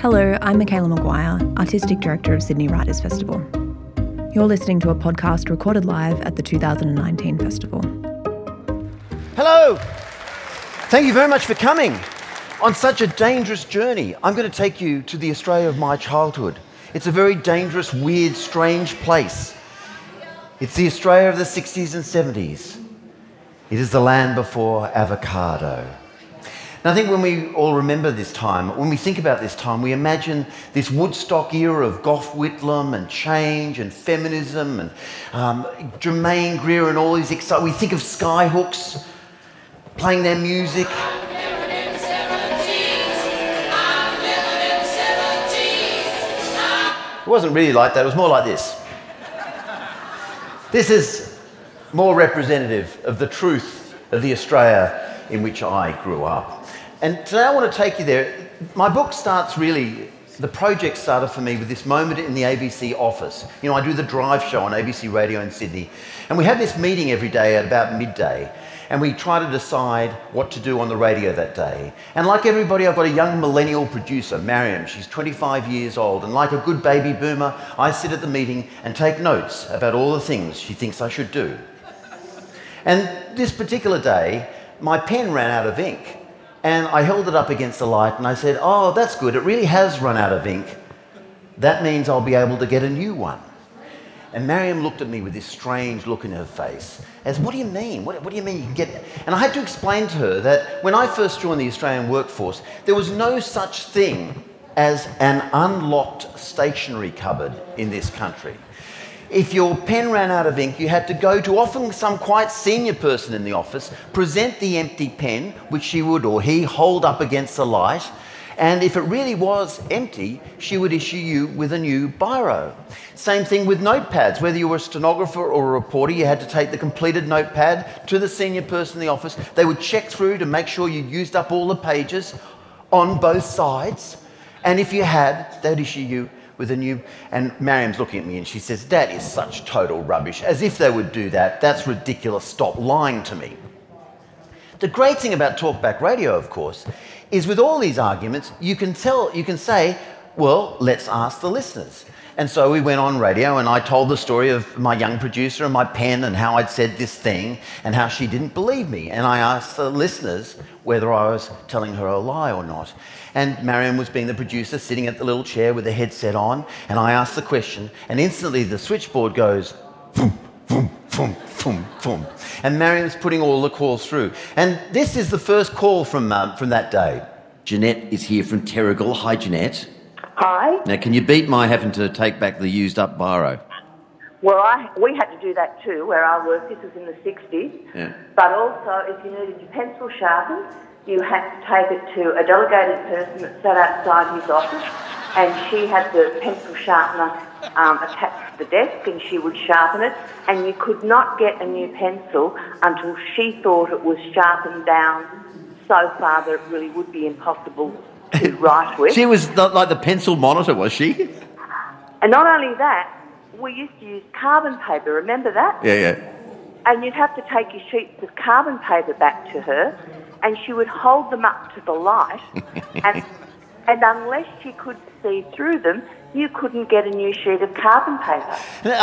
Hello, I'm Michaela Maguire, Artistic Director of Sydney Writers Festival. You're listening to a podcast recorded live at the 2019 festival. Hello! Thank you very much for coming. On such a dangerous journey, I'm going to take you to the Australia of my childhood. It's a very dangerous, weird, strange place. It's the Australia of the 60s and 70s. It is the land before avocado. And I think when we all remember this time, when we think about this time, we imagine this Woodstock era of Gough Whitlam and change and feminism and Jermaine Greer and all these exciting... We think of Skyhooks playing their music. It wasn't really like that, it was more like this. This is more representative of the truth of the Australia in which I grew up. And today I want to take you there. My book starts really, the project started for me with this moment in the ABC office. You know, I do the Drive show on ABC Radio in Sydney, and we have this meeting every day at about midday, and we try to decide what to do on the radio that day. And like everybody, I've got a young millennial producer, Mariam. She's 25 years old, and like a good baby boomer, I sit at the meeting and take notes about all the things she thinks I should do. And this particular day, my pen ran out of ink, and I held it up against the light, and I said, "Oh, that's good, it really has run out of ink. That means I'll be able to get a new one." And Mariam looked at me with this strange look in her face, as, "What do you mean? What do you mean you can get..." And I had to explain to her that when I first joined the Australian workforce, there was no such thing as an unlocked stationery cupboard in this country. If your pen ran out of ink, you had to go to often some quite senior person in the office, present the empty pen, which she would or he hold up against the light, and if it really was empty, she would issue you with a new biro. Same thing with notepads. Whether you were a stenographer or a reporter, you had to take the completed notepad to the senior person in the office. They would check through to make sure you used up all the pages on both sides. And if you had, they'd issue you with a new... And Mariam's looking at me and she says, "That is such total rubbish. As if they would do that. That's ridiculous. Stop lying to me." The great thing about Talkback Radio, of course, is with all these arguments, you can say, well, let's ask the listeners. And so we went on radio and I told the story of my young producer and my pen and how I'd said this thing and how she didn't believe me. And I asked the listeners whether I was telling her a lie or not. And Mariam was being the producer, sitting at the little chair with the headset on, and I asked the question, and instantly the switchboard goes, boom, boom, boom, boom, boom. And Mariam's putting all the calls through. And this is the first call from that day. Jeanette is here from Terrigal. Hi, Jeanette. Hi. Now, can you beat my having to take back the used-up biro? Well, we had to do that too, where I worked. This was in the 60s. Yeah. But also, if you needed your pencil sharpened, you had to take it to a delegated person that sat outside his office, and she had the pencil sharpener attached to the desk, and she would sharpen it, and you could not get a new pencil until she thought it was sharpened down so far that it really would be impossible to write with. She was not like the pencil monitor, was she? And not only that, we used to use carbon paper, remember that? Yeah. And you'd have to take your sheets of carbon paper back to her, and she would hold them up to the light, and unless she could see through them, you couldn't get a new sheet of carbon paper.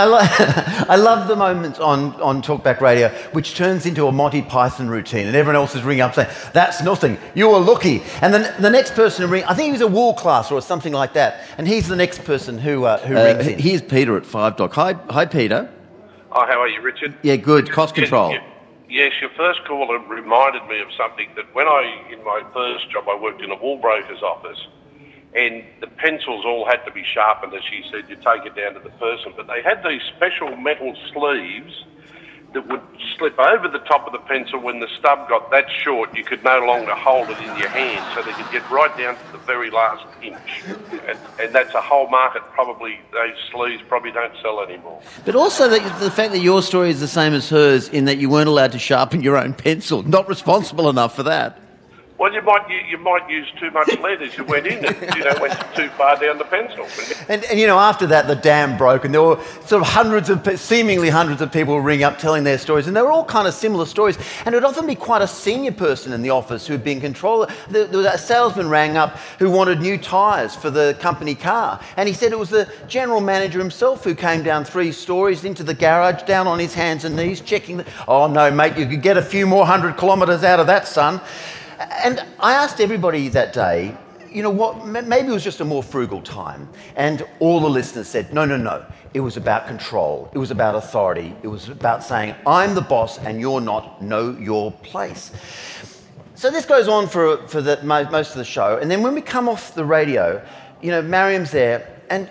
I love the moments on Talkback Radio, which turns into a Monty Python routine, and everyone else is ringing up saying, "That's nothing, you were lucky." And then the next person who rings, I think he was a wool class or something like that, and he's the next person who rings in. Here's Peter at 5 Doc. Hi, Peter. Oh, how are you, Richard? Yeah, good. Cost control. Yes, your first call reminded me of something that when in my first job, I worked in a wool broker's office, and the pencils all had to be sharpened, as she said, you take it down to the person, but they had these special metal sleeves that would slip over the top of the pencil. When the stub got that short, you could no longer hold it in your hand, so they could get right down to the very last inch. And that's a whole market. Probably those sleeves probably don't sell anymore. But also the fact that your story is the same as hers in that you weren't allowed to sharpen your own pencil. Not responsible enough for that. Well, you might use too much lead as you went in, and went too far down the pencil. And after that, the dam broke, and there were sort of seemingly hundreds of people ringing up telling their stories, and they were all kind of similar stories. And it would often be quite a senior person in the office who had been in control. There was a salesman rang up who wanted new tyres for the company car, and he said it was the general manager himself who came down 3 stories into the garage, down on his hands and knees, checking. Oh no, mate, you could get a few more 100 kilometres out of that, son. And I asked everybody that day, what, maybe it was just a more frugal time. And all the listeners said, no. It was about control. It was about authority. It was about saying, I'm the boss and you're not. Know your place. So this goes on for most of the show. And then when we come off the radio, Mariam's there and,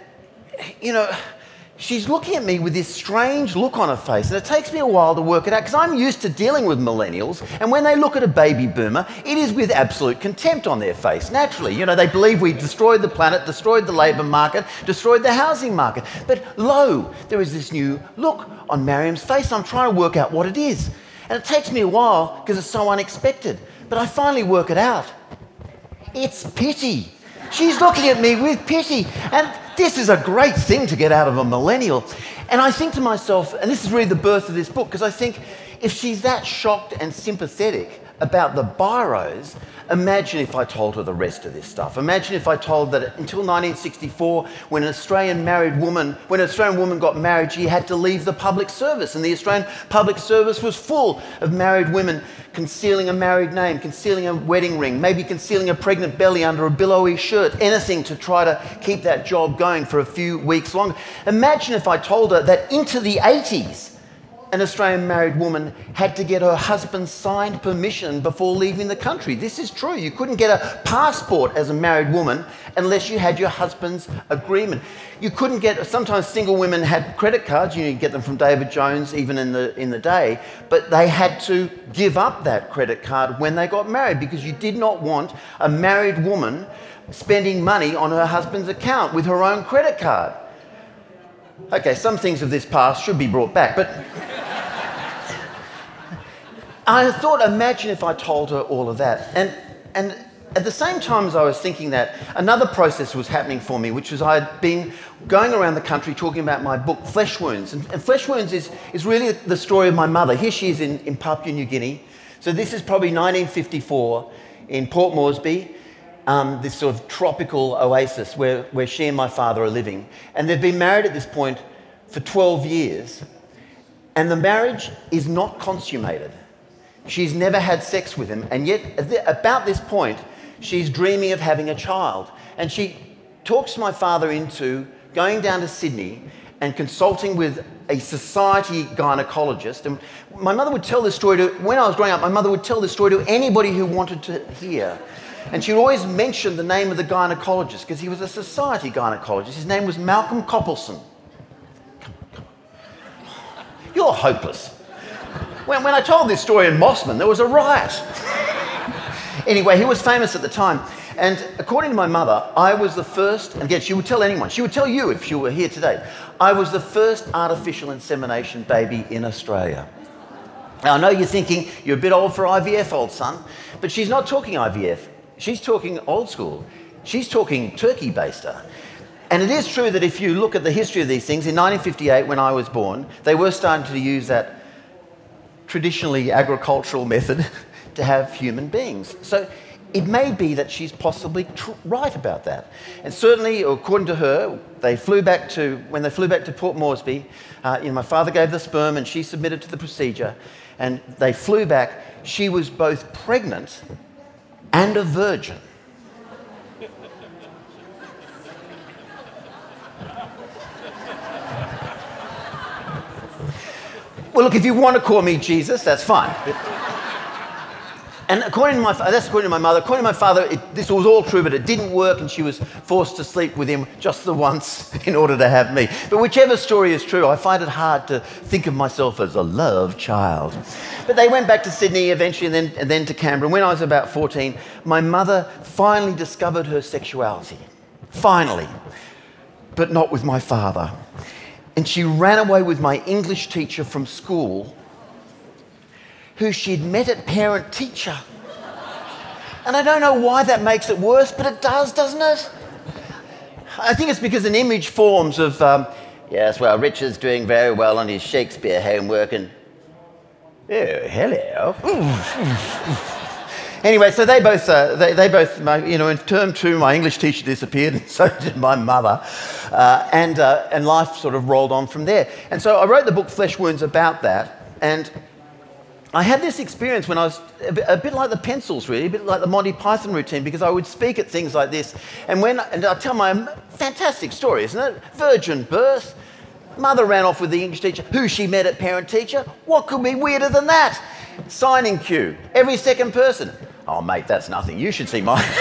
she's looking at me with this strange look on her face, and it takes me a while to work it out because I'm used to dealing with millennials, and when they look at a baby boomer, it is with absolute contempt on their face, naturally. They believe we destroyed the planet, destroyed the labour market, destroyed the housing market. But lo, there is this new look on Mariam's face, and I'm trying to work out what it is. And it takes me a while because it's so unexpected, but I finally work it out. It's pity. She's looking at me with pity, and this is a great thing to get out of a millennial. And I think to myself, and this is really the birth of this book, because I think if she's that shocked and sympathetic about the biros, imagine if I told her the rest of this stuff. Imagine if I told that until 1964, when an Australian woman got married, she had to leave the public service, and the Australian public service was full of married women concealing a married name, concealing a wedding ring, maybe concealing a pregnant belly under a billowy shirt, anything to try to keep that job going for a few weeks longer. Imagine if I told her that into the 80s, an Australian married woman had to get her husband's signed permission before leaving the country. This is true. You couldn't get a passport as a married woman unless you had your husband's agreement. You couldn't get, sometimes single women had credit cards, you could get them from David Jones even in the day, but they had to give up that credit card when they got married because you did not want a married woman spending money on her husband's account with her own credit card. Okay, some things of this past should be brought back, but I thought, imagine if I told her all of that. And at the same time as I was thinking that, another process was happening for me, which was I'd been going around the country talking about my book, Flesh Wounds. And Flesh Wounds is really the story of my mother. Here she is in Papua New Guinea. So this is probably 1954 in Port Moresby, this sort of tropical oasis where she and my father are living. And they've been married at this point for 12 years. And the marriage is not consummated. She's never had sex with him, and yet about this point, she's dreaming of having a child. And she talks my father into going down to Sydney and consulting with a society gynaecologist. And my mother would tell this story when I was growing up, my mother would tell this story to anybody who wanted to hear. And she would always mention the name of the gynaecologist because he was a society gynaecologist. His name was Malcolm Coppelson. Come on. You're hopeless. When I told this story in Mossman, there was a riot. Anyway, he was famous at the time. And according to my mother, I was the first, and again, she would tell anyone, she would tell you if she were here today, I was the first artificial insemination baby in Australia. Now, I know you're thinking you're a bit old for IVF, old son, but she's not talking IVF. She's talking old school. She's talking turkey baster. And it is true that if you look at the history of these things, in 1958, when I was born, they were starting to use that traditionally agricultural method to have human beings. So it may be that she's possibly right about that. And certainly, according to her, when they flew back to Port Moresby, my father gave the sperm and she submitted to the procedure, and they flew back. She was both pregnant and a virgin. Well, look, if you want to call me Jesus, that's fine. And that's according to my mother. According to my father, this was all true, but it didn't work, and she was forced to sleep with him just the once in order to have me. But whichever story is true, I find it hard to think of myself as a love child. But they went back to Sydney eventually, and then to Canberra. When I was about 14, my mother finally discovered her sexuality. Finally. But not with my father. And she ran away with my English teacher from school, who she'd met at parent-teacher. And I don't know why that makes it worse, but it does, doesn't it? I think it's because an image forms of, yes, well, Richard's doing very well on his Shakespeare homework and, oh, hello. Anyway, so they both, in term 2, my English teacher disappeared, and so did my mother, and life sort of rolled on from there. And so I wrote the book Flesh Wounds about that, and I had this experience when I was a bit like the Pencils, really, a bit like the Monty Python routine, because I would speak at things like this, and I tell my fantastic story, isn't it? Virgin birth, mother ran off with the English teacher, who she met at parent-teacher. What could be weirder than that? Signing queue, every second person. Oh, mate, that's nothing. You should see mine.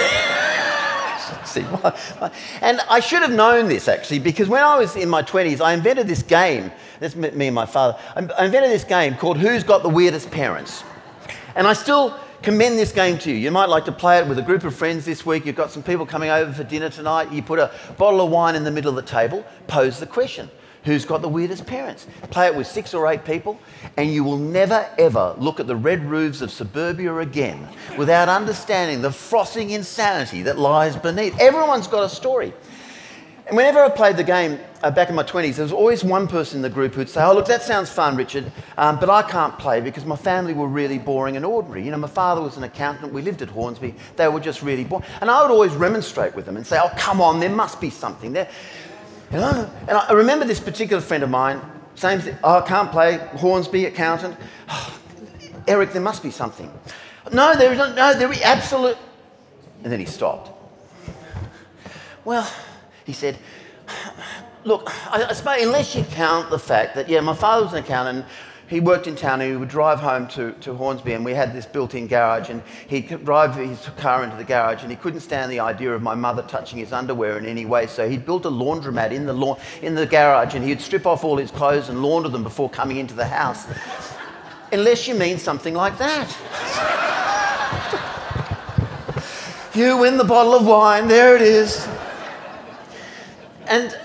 And I should have known this, actually, because when I was in my 20s, I invented this game. That's me and my father. I invented this game called Who's Got the Weirdest Parents? And I still commend this game to you. You might like to play it with a group of friends this week. You've got some people coming over for dinner tonight. You put a bottle of wine in the middle of the table, pose the question. Who's got the weirdest parents? Play it with 6 or 8 people, and you will never, ever look at the red roofs of suburbia again without understanding the frothing insanity that lies beneath. Everyone's got a story. And whenever I played the game back in my 20s, there was always one person in the group who'd say, oh, look, that sounds fun, Richard, but I can't play because my family were really boring and ordinary. You know, my father was an accountant. We lived at Hornsby. They were just really boring. And I would always remonstrate with them and say, oh, come on, there must be something there. And I remember this particular friend of mine, same thing, oh, I can't play, Hornsby, accountant. Oh, Eric, there must be something. No, there isn't, no, there is absolute... And then he stopped. Well, he said, look, I suppose unless you count the fact that, yeah, my father was an accountant, he worked in town and he would drive home to Hornsby, and we had this built-in garage, and he'd drive his car into the garage, and he couldn't stand the idea of my mother touching his underwear in any way, so he'd built a laundromat in the garage, and he'd strip off all his clothes and launder them before coming into the house. Unless you mean something like that. You win the bottle of wine, there it is. And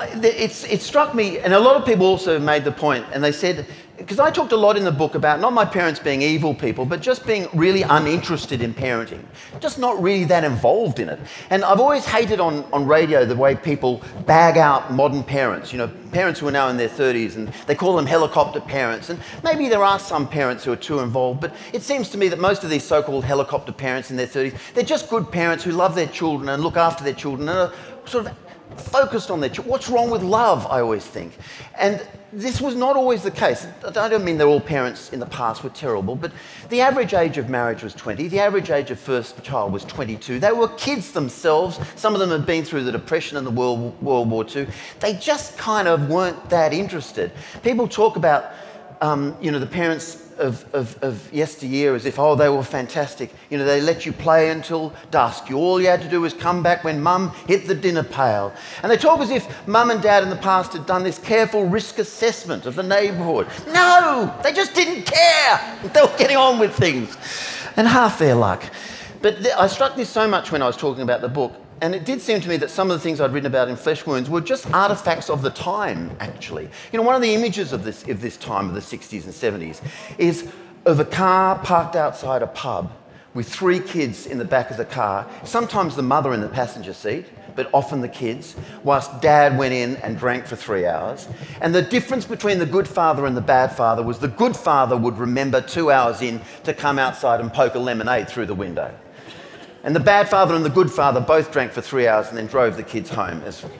it struck me, and a lot of people also made the point, and they said, because I talked a lot in the book about not my parents being evil people, but just being really uninterested in parenting, just not really that involved in it. And I've always hated on radio the way people bag out modern parents, you know, parents who are now in their 30s, and they call them helicopter parents. And maybe there are some parents who are too involved, but it seems to me that most of these so-called helicopter parents in their 30s, they're just good parents who love their children and look after their children and are sort of focused on their children. What's wrong with love, I always think. And this was not always the case. I don't mean that all parents in the past were terrible, but the average age of marriage was 20. The average age of first child was 22. They were kids themselves. Some of them had been through the Depression and the World War II. They just kind of weren't that interested. People talk about, the parents of yesteryear as if, oh, they were fantastic. You know, they let you play until dusk. All you had to do was come back when mum hit the dinner pail. And they talk as if mum and dad in the past had done this careful risk assessment of the neighbourhood. No, they just didn't care. They were getting on with things. And half their luck. But I struck this so much when I was talking about the book, and it did seem to me that some of the things I'd written about in Flesh Wounds were just artefacts of the time, actually. You know, one of the images of this time, of the 60s and 70s, is of a car parked outside a pub with 3 kids in the back of the car, sometimes the mother in the passenger seat, but often the kids, whilst dad went in and drank for 3 hours. And the difference between the good father and the bad father was the good father would remember 2 hours in to come outside and poke a lemonade through the window. And the bad father and the good father both drank for 3 hours and then drove the kids home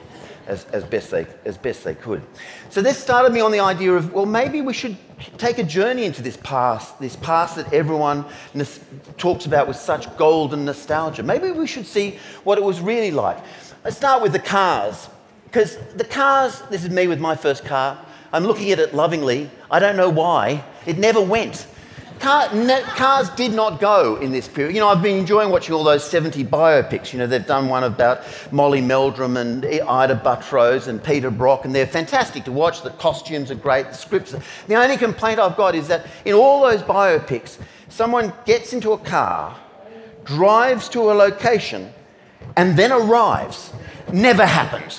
as best they could. So this started me on the idea of, well, maybe we should take a journey into this past that everyone talks about with such golden nostalgia. Maybe we should see what it was really like. Let's start with the cars, because the cars, this is me with my first car. I'm looking at it lovingly. I don't know why. It never went. Cars did not go in this period. You know, I've been enjoying watching all those 70 biopics. You know, they've done one about Molly Meldrum and Ida Buttrose and Peter Brock, and they're fantastic to watch. The costumes are great, the scripts. The only complaint I've got is that in all those biopics, someone gets into a car, drives to a location, and then arrives. Never happens.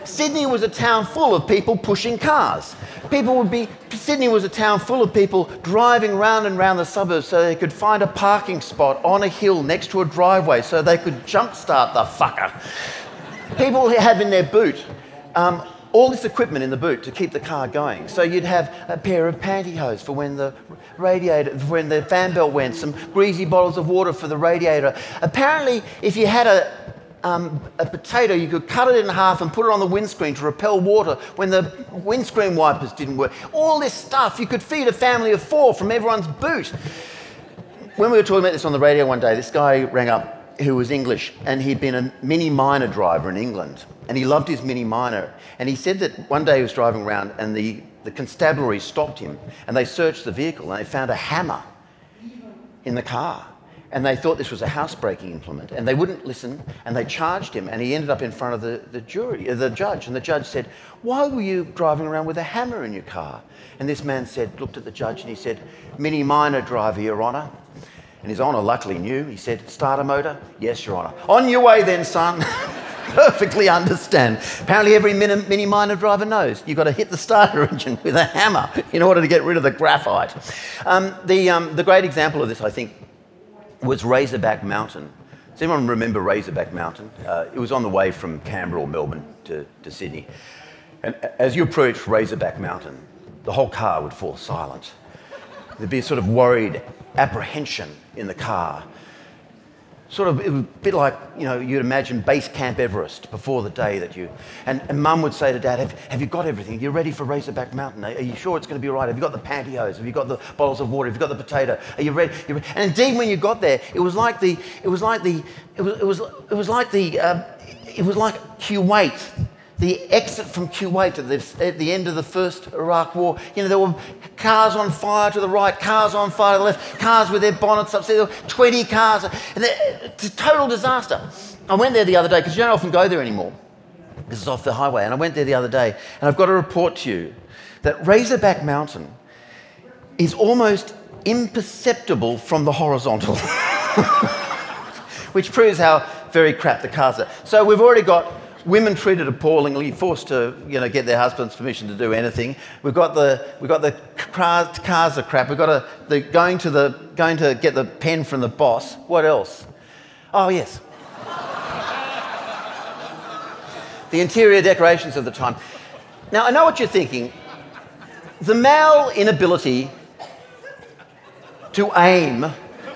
Sydney was a town full of people pushing cars. Sydney was a town full of people driving round and round the suburbs so they could find a parking spot on a hill next to a driveway so they could jumpstart the fucker. People have in their boot all this equipment in the boot to keep the car going. So you'd have a pair of pantyhose for when the fan belt went, some greasy bottles of water for the radiator. Apparently, if you had a potato, you could cut it in half and put it on the windscreen to repel water when the windscreen wipers didn't work. All this stuff, you could feed a family of 4 from everyone's boot. When we were talking about this on the radio one day, this guy rang up who was English, and he'd been a Mini Minor driver in England, and he loved his Mini Minor. And he said that one day he was driving around and the constabulary stopped him and they searched the vehicle and they found a hammer in the car. And they thought this was a housebreaking implement, and they wouldn't listen, and they charged him, and he ended up in front of the judge, and the judge said, "Why were you driving around with a hammer in your car?" And this man looked at the judge and he said, "Mini Minor driver, Your Honour." And His Honour luckily knew. He said, "Starter motor?" "Yes, Your Honour." "On your way then, son." Perfectly understand. Apparently every Mini Minor driver knows you've got to hit the starter engine with a hammer in order to get rid of the graphite. The great example of this, I think, was Razorback Mountain. Does anyone remember Razorback Mountain? It was on the way from Canberra or Melbourne to Sydney. And as you approached Razorback Mountain, the whole car would fall silent. There'd be a sort of worried apprehension in the car. It was a bit like, you'd imagine Base Camp Everest before the day that you... And Mum would say to Dad, have you got everything? Are you ready for Razorback Mountain? Are you sure it's going to be all right? Have you got the pantyhose? Have you got the bottles of water? Have you got the potato? Are you ready? And indeed, when you got there, it was like Kuwait. The exit from Kuwait at the end of the first Iraq War. There were cars on fire to the right, cars on fire to the left, cars with their bonnets upset. There were 20 cars. And it's a total disaster. I went there the other day, because you don't often go there anymore. This is off the highway. And I went there the other day, and I've got to report to you that Razorback Mountain is almost imperceptible from the horizontal. Which proves how very crap the cars are. So we've already got women treated appallingly, forced to get their husband's permission to do anything. We've got the cars are crap. We've got going to get the pen from the boss. What else? Oh yes, the interior decorations of the time. Now I know what you're thinking. The male inability to aim,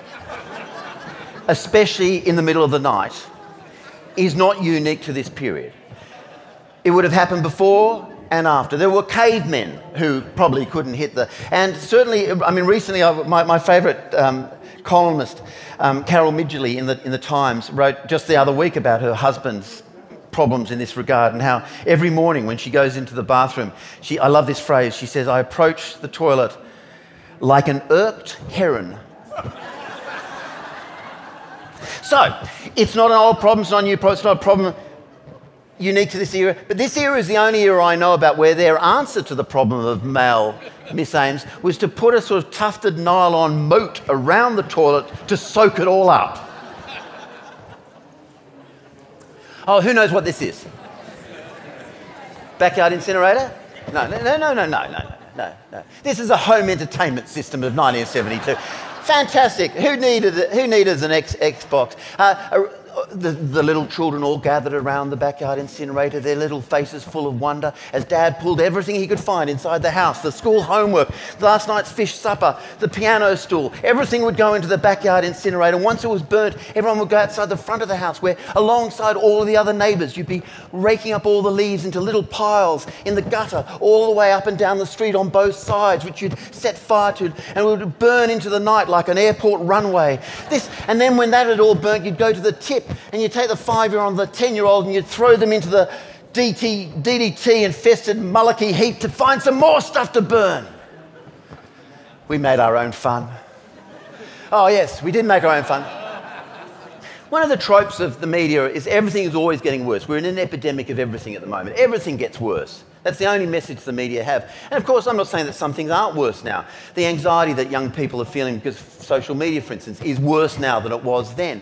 especially in the middle of the night, is not unique to this period. It would have happened before and after. There were cavemen who probably couldn't hit and certainly, recently my favourite columnist, Carol Midgley in the Times, wrote just the other week about her husband's problems in this regard, and how every morning when she goes into the bathroom, I love this phrase, she says, "I approach the toilet like an irked heron." So, it's not an old problem, it's not a new problem, it's not a problem unique to this era, but this era is the only era I know about where their answer to the problem of male misaims was to put a sort of tufted nylon moat around the toilet to soak it all up. Oh, who knows what this is? Backyard incinerator? No. This is a home entertainment system of 1972. Fantastic. Who needed an Xbox? The little children all gathered around the backyard incinerator, their little faces full of wonder as Dad pulled everything he could find inside the house, the school homework, last night's fish supper, the piano stool. Everything would go into the backyard incinerator. Once it was burnt, everyone would go outside the front of the house where, alongside all of the other neighbours, you'd be raking up all the leaves into little piles in the gutter all the way up and down the street on both sides, which you'd set fire to, and it would burn into the night like an airport runway. And then when that had all burnt, you'd go to the tip and you'd take the 5-year-old and the 10-year-old and you'd throw them into the DDT-infested Mullicky heap to find some more stuff to burn. We made our own fun. Oh yes, we did make our own fun. One of the tropes of the media is everything is always getting worse. We're in an epidemic of everything at the moment. Everything gets worse. That's the only message the media have. And of course, I'm not saying that some things aren't worse now. The anxiety that young people are feeling because of social media, for instance, is worse now than it was then.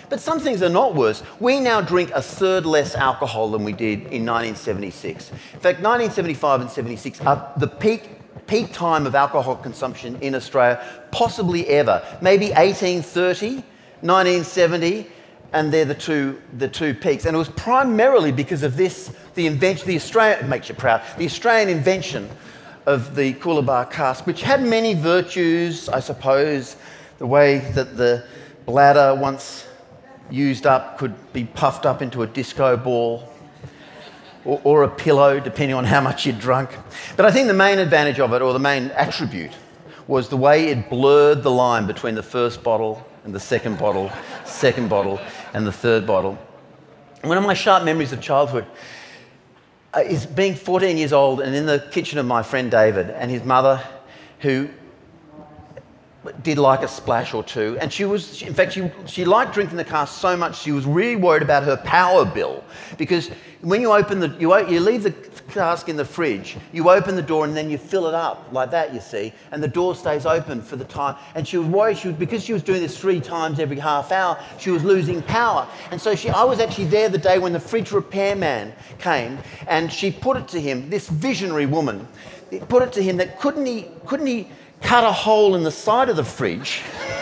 But some things are not worse. We now drink a third less alcohol than we did in 1976. In fact, 1975 and 76 are the peak time of alcohol consumption in Australia, possibly ever. Maybe 1830, 1970, and they're the two peaks. And it was primarily because of this, the invention, the Australian, it makes you proud, the Australian invention of the Coolabah cask, which had many virtues, I suppose, the way that the bladder, once used up, could be puffed up into a disco ball or a pillow, depending on how much you'd drunk. But I think the main advantage of it, or the main attribute, was the way it blurred the line between the first bottle and the second bottle and the third bottle. One of my sharp memories of childhood is being 14 years old and in the kitchen of my friend David and his mother, who did like a splash or two. And she liked drinking the cask so much she was really worried about her power bill, because when you open you leave the cask in the fridge, you open the door and then you fill it up like that, you see, and the door stays open for the time. And she was worried because she was doing this 3 times every half hour, she was losing power. And so I was actually there the day when the fridge repairman came, and she put it to him, this visionary woman, put it to him that couldn't he cut a hole in the side of the fridge?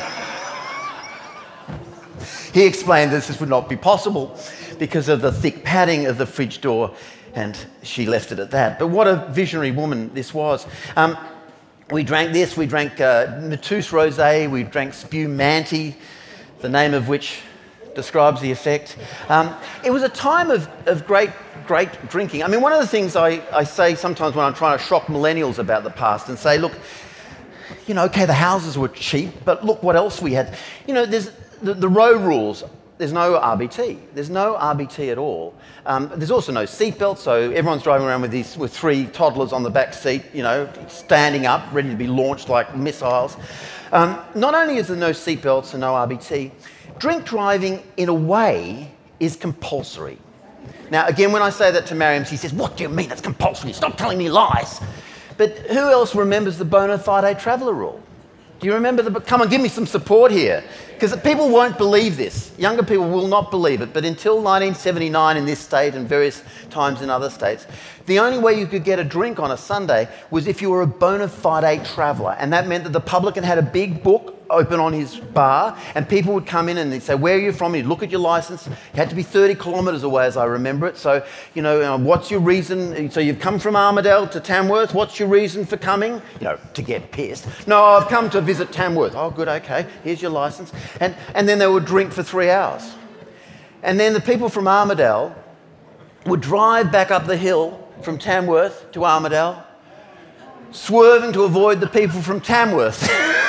He explained this would not be possible because of the thick padding of the fridge door, and she left it at that. But what a visionary woman this was. We drank this, we drank Mateus Rosé, we drank Spumante, the name of which describes the effect. It was a time of great drinking. I mean, one of the things I say sometimes when I'm trying to shock millennials about the past and say, look, okay, the houses were cheap, but look what else we had. There's the road rules. There's no RBT. There's no RBT at all. There's also no seatbelt, so everyone's driving around with 3 toddlers on the back seat, standing up, ready to be launched like missiles. Not only is there no seatbelts and no RBT, drink driving, in a way, is compulsory. Now, again, when I say that to Mariam, she says, "What do you mean it's compulsory? Stop telling me lies." But who else remembers the bona fide traveller rule? Do you remember come on, give me some support here. Because people won't believe this. Younger people will not believe it. But until 1979 in this state and various times in other states, the only way you could get a drink on a Sunday was if you were a bona fide traveller. And that meant that the publican had a big book open on his bar, and people would come in and they'd say, "Where are you from?" He'd look at your licence. You had to be 30 kilometres away, as I remember it. So, what's your reason? So you've come from Armidale to Tamworth. What's your reason for coming? To get pissed. "No, I've come to visit Tamworth." "Oh, good, okay. Here's your licence." And then they would drink for 3 hours. And then the people from Armidale would drive back up the hill from Tamworth to Armidale, swerving to avoid the people from Tamworth.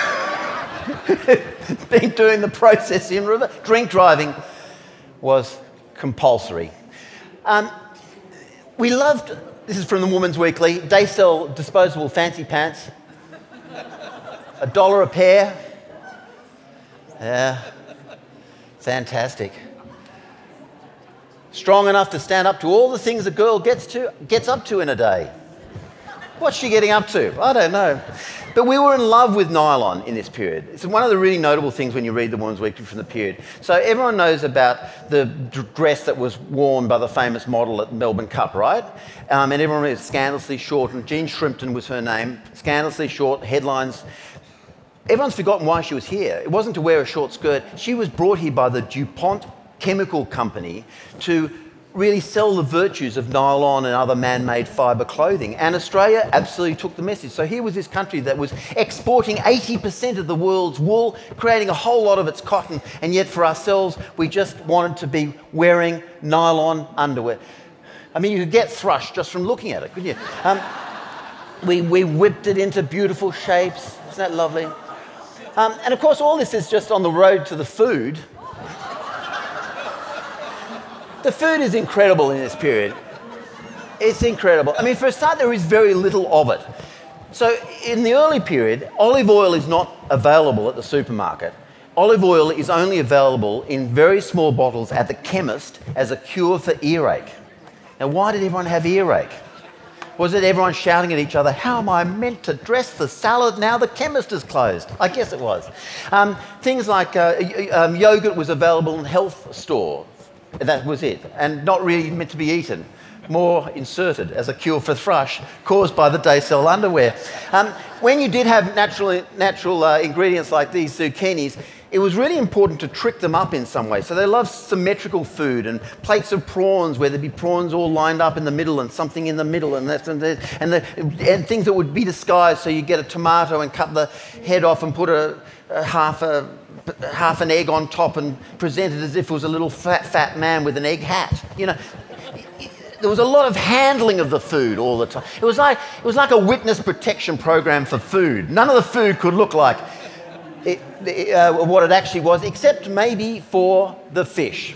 Been doing the process in river. Drink driving was compulsory. We loved, this is from the Woman's Weekly, they sell disposable fancy pants, $1 a pair. Yeah, fantastic. Strong enough to stand up to all the things a girl gets up to in a day. What's she getting up to? I don't know. But we were in love with nylon in this period. It's one of the really notable things when you read the Woman's Weekly from the period. So everyone knows about the dress that was worn by the famous model at the Melbourne Cup, right? And everyone knows scandalously short, and Jean Shrimpton was her name. Scandalously short, headlines. Everyone's forgotten why she was here. It wasn't to wear a short skirt. She was brought here by the DuPont Chemical Company to really sell the virtues of nylon and other man-made fibre clothing. And Australia absolutely took the message. So here was this country that was exporting 80% of the world's wool, creating a whole lot of its cotton, and yet for ourselves, we just wanted to be wearing nylon underwear. I mean, you could get thrush just from looking at it, couldn't you? We whipped it into beautiful shapes. Isn't that lovely? And of course, all this is just on the road to the food. The food is incredible in this period. It's incredible. I mean, for a start, there is very little of it. So in the early period, olive oil is not available at the supermarket. Olive oil is only available in very small bottles at the chemist as a cure for earache. Now, why did everyone have earache? Was it everyone shouting at each other, how am I meant to dress the salad now the chemist is closed? I guess it was. Things like yogurt was available in health store. That was it. And not really meant to be eaten. More inserted as a cure for thrush caused by the Daycel underwear. When you did have natural ingredients like these zucchinis, it was really important to trick them up in some way. So they loved symmetrical food and plates of prawns where there'd be prawns all lined up in the middle and something in the middle and things that would be disguised. So you get a tomato and cut the head off and put half an egg on top and present it as if it was a little fat man with an egg hat. You know, there was a lot of handling of the food all the time. It was like a witness protection program for food. None of the food could look like what it actually was, except maybe for the fish.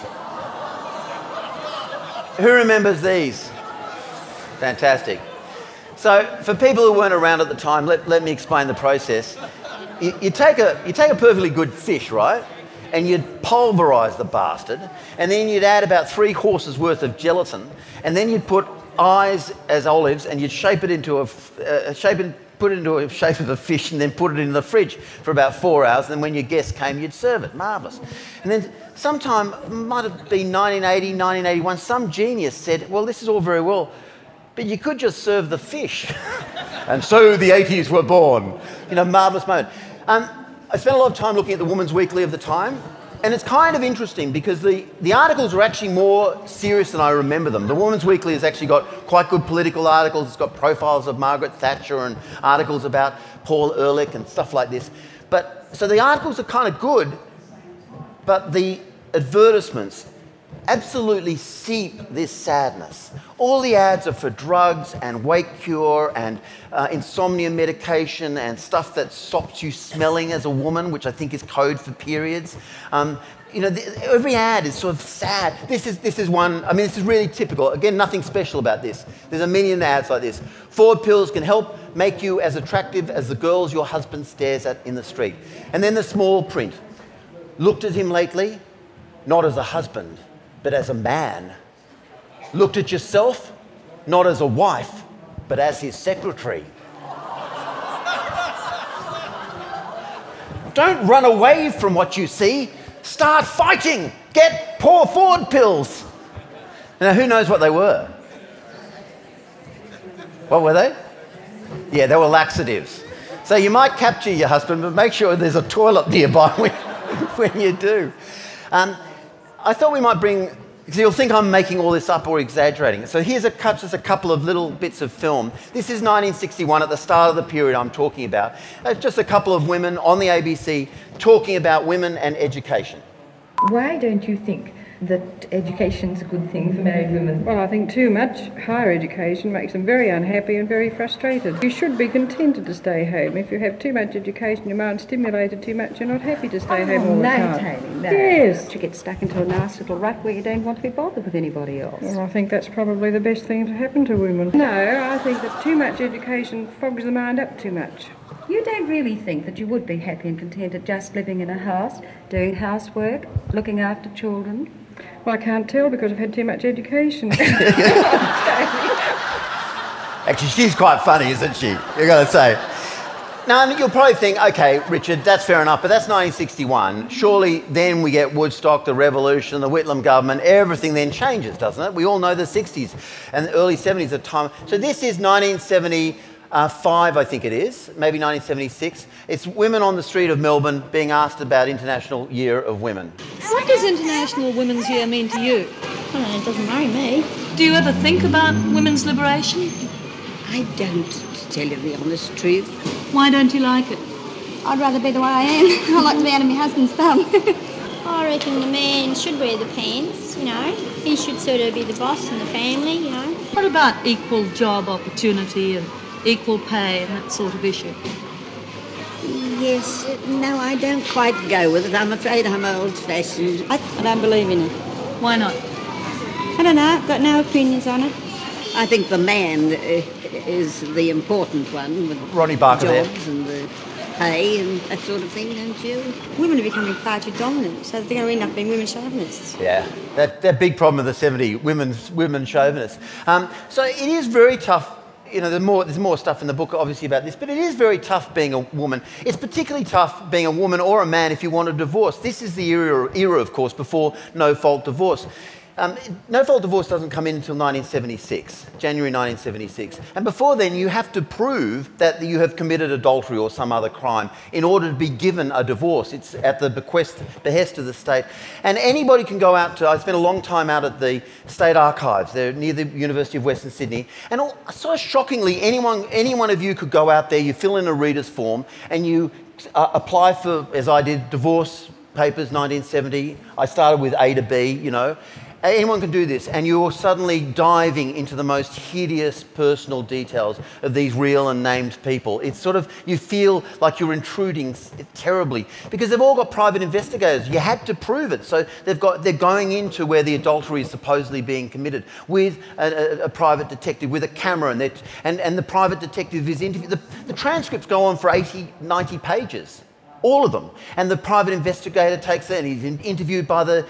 Who remembers these? Fantastic. So for people who weren't around at the time, let me explain the process. You take a perfectly good fish, right? And you'd pulverise the bastard, and then you'd add about 3 horses worth of gelatin, and then you'd put eyes as olives, and you'd shape it into put it into a shape of a fish, and then put it in the fridge for about 4 hours. And then when your guests came, you'd serve it. Marvellous. And then sometime, might have been 1980, 1981, some genius said, well, this is all very well, but you could just serve the fish. And so the 80s were born. You know, marvellous moment. I spent a lot of time looking at the Woman's Weekly of the time, and it's kind of interesting because the articles are actually more serious than I remember them. The Woman's Weekly has actually got quite good political articles. It's got profiles of Margaret Thatcher and articles about Paul Ehrlich and stuff like this. So the articles are kind of good, but the advertisements absolutely seep this sadness. All the ads are for drugs and weight cure and insomnia medication and stuff that stops you smelling as a woman, which I think is code for periods. You know, every ad is sort of sad. This is one, I mean, this is really typical. Again, nothing special about this. There's a million ads like this. Ford pills can help make you as attractive as the girls your husband stares at in the street. And then the small print. Looked at him lately, not as a husband, but as a man. Looked at yourself, not as a wife, but as his secretary. Don't run away from what you see. Start fighting. Get poor Ford pills. Now, who knows what they were? What were they? Yeah, they were laxatives. So you might capture your husband, but make sure there's a toilet nearby when you do. I thought we might bring, because you'll think I'm making all this up or exaggerating. So here's just a couple of little bits of film. This is 1961, at the start of the period I'm talking about. Just a couple of women on the ABC talking about women and education. Why don't you think that education's a good thing for married women? Well, I think too much higher education makes them very unhappy and very frustrated. You should be contented to stay home. If you have too much education, your mind's stimulated too much, you're not happy to stay home all the time. No, Tony, no. Yes. You get stuck into a nice little rut where you don't want to be bothered with anybody else. Well, I think that's probably the best thing to happen to women. No, I think that too much education fogs the mind up too much. You don't really think that you would be happy and contented just living in a house, doing housework, looking after children? Well, I can't tell because I've had too much education. Actually, she's quite funny, isn't she? You've got to say. Now, you'll probably think, OK, Richard, that's fair enough, but that's 1961. Surely then we get Woodstock, the revolution, the Whitlam government, everything then changes, doesn't it? We all know the 60s and the early 70s at the time. So this is 1975, I think it is, maybe 1976. It's women on the street of Melbourne being asked about International Year of Women. What does International Women's Year mean to you? Well, it doesn't worry me. Do you ever think about women's liberation? I don't, to tell you the honest truth. Why don't you like it? I'd rather be the way I am. I like to be out of my husband's thumb. I reckon the man should wear the pants, you know. He should sort of be the boss in the family, you know. What about equal job opportunity and equal pay and that sort of issue? Yes, no, I don't quite go with it. I'm afraid I'm old-fashioned. I don't believe in it. Why not? I don't know. I've got no opinions on it. I think the man is the important one. With Ronnie Barker there. Jobs and the pay and that sort of thing, don't you? Women are becoming far too dominant, so they're going to end up being women chauvinists. Yeah, that big problem of the 70s, women chauvinists. So it is very tough. You know, there's more stuff in the book, obviously, about this, but it is very tough being a woman. It's particularly tough being a woman or a man if you want a divorce. This is the era, of course, before no-fault divorce. No-fault divorce doesn't come in until 1976, January 1976. And before then, you have to prove that you have committed adultery or some other crime in order to be given a divorce. It's at the behest of the state. And anybody can go out to... I spent a long time out at the State Archives. They're near the University of Western Sydney. And so shockingly, any one of you could go out there, you fill in a reader's form, and you apply for, as I did, divorce papers, 1970. I started with A to B, you know. Anyone can do this, and you're suddenly diving into the most hideous personal details of these real and named people. It's sort of, you feel like you're intruding terribly, because they've all got private investigators. You had to prove it, so they're going into where the adultery is supposedly being committed with a private detective, with a camera, and the private detective is interviewed. The transcripts go on for 80, 90 pages. All of them. And the private investigator takes it and he's interviewed by the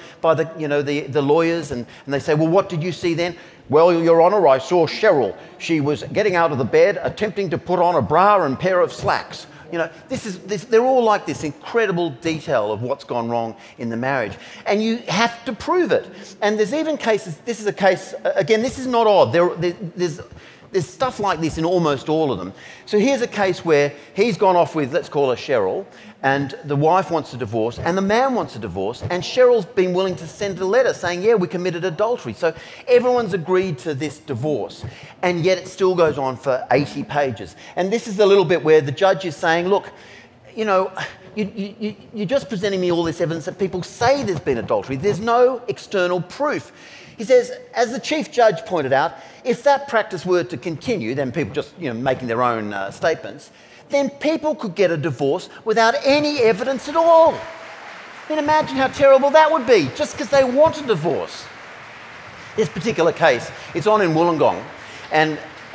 lawyers and they say, well, what did you see then? Well, Your Honour, I saw Cheryl. She was getting out of the bed, attempting to put on a bra and pair of slacks. You know, they're all like this incredible detail of what's gone wrong in the marriage. And you have to prove it. And there's even cases, this is a case, again, this is not odd. There's stuff like this in almost all of them. So here's a case where he's gone off with, let's call her Cheryl, and the wife wants a divorce, and the man wants a divorce, and Cheryl's been willing to send a letter saying, yeah, we committed adultery. So everyone's agreed to this divorce, and yet it still goes on for 80 pages. And this is the little bit where the judge is saying, look, you know, you're just presenting me all this evidence that people say there's been adultery. There's no external proof. He says, as the Chief Judge pointed out, if that practice were to continue, then people just making their own statements, then people could get a divorce without any evidence at all. I mean, imagine how terrible that would be, just because they want a divorce. This particular case, it's on in Wollongong, and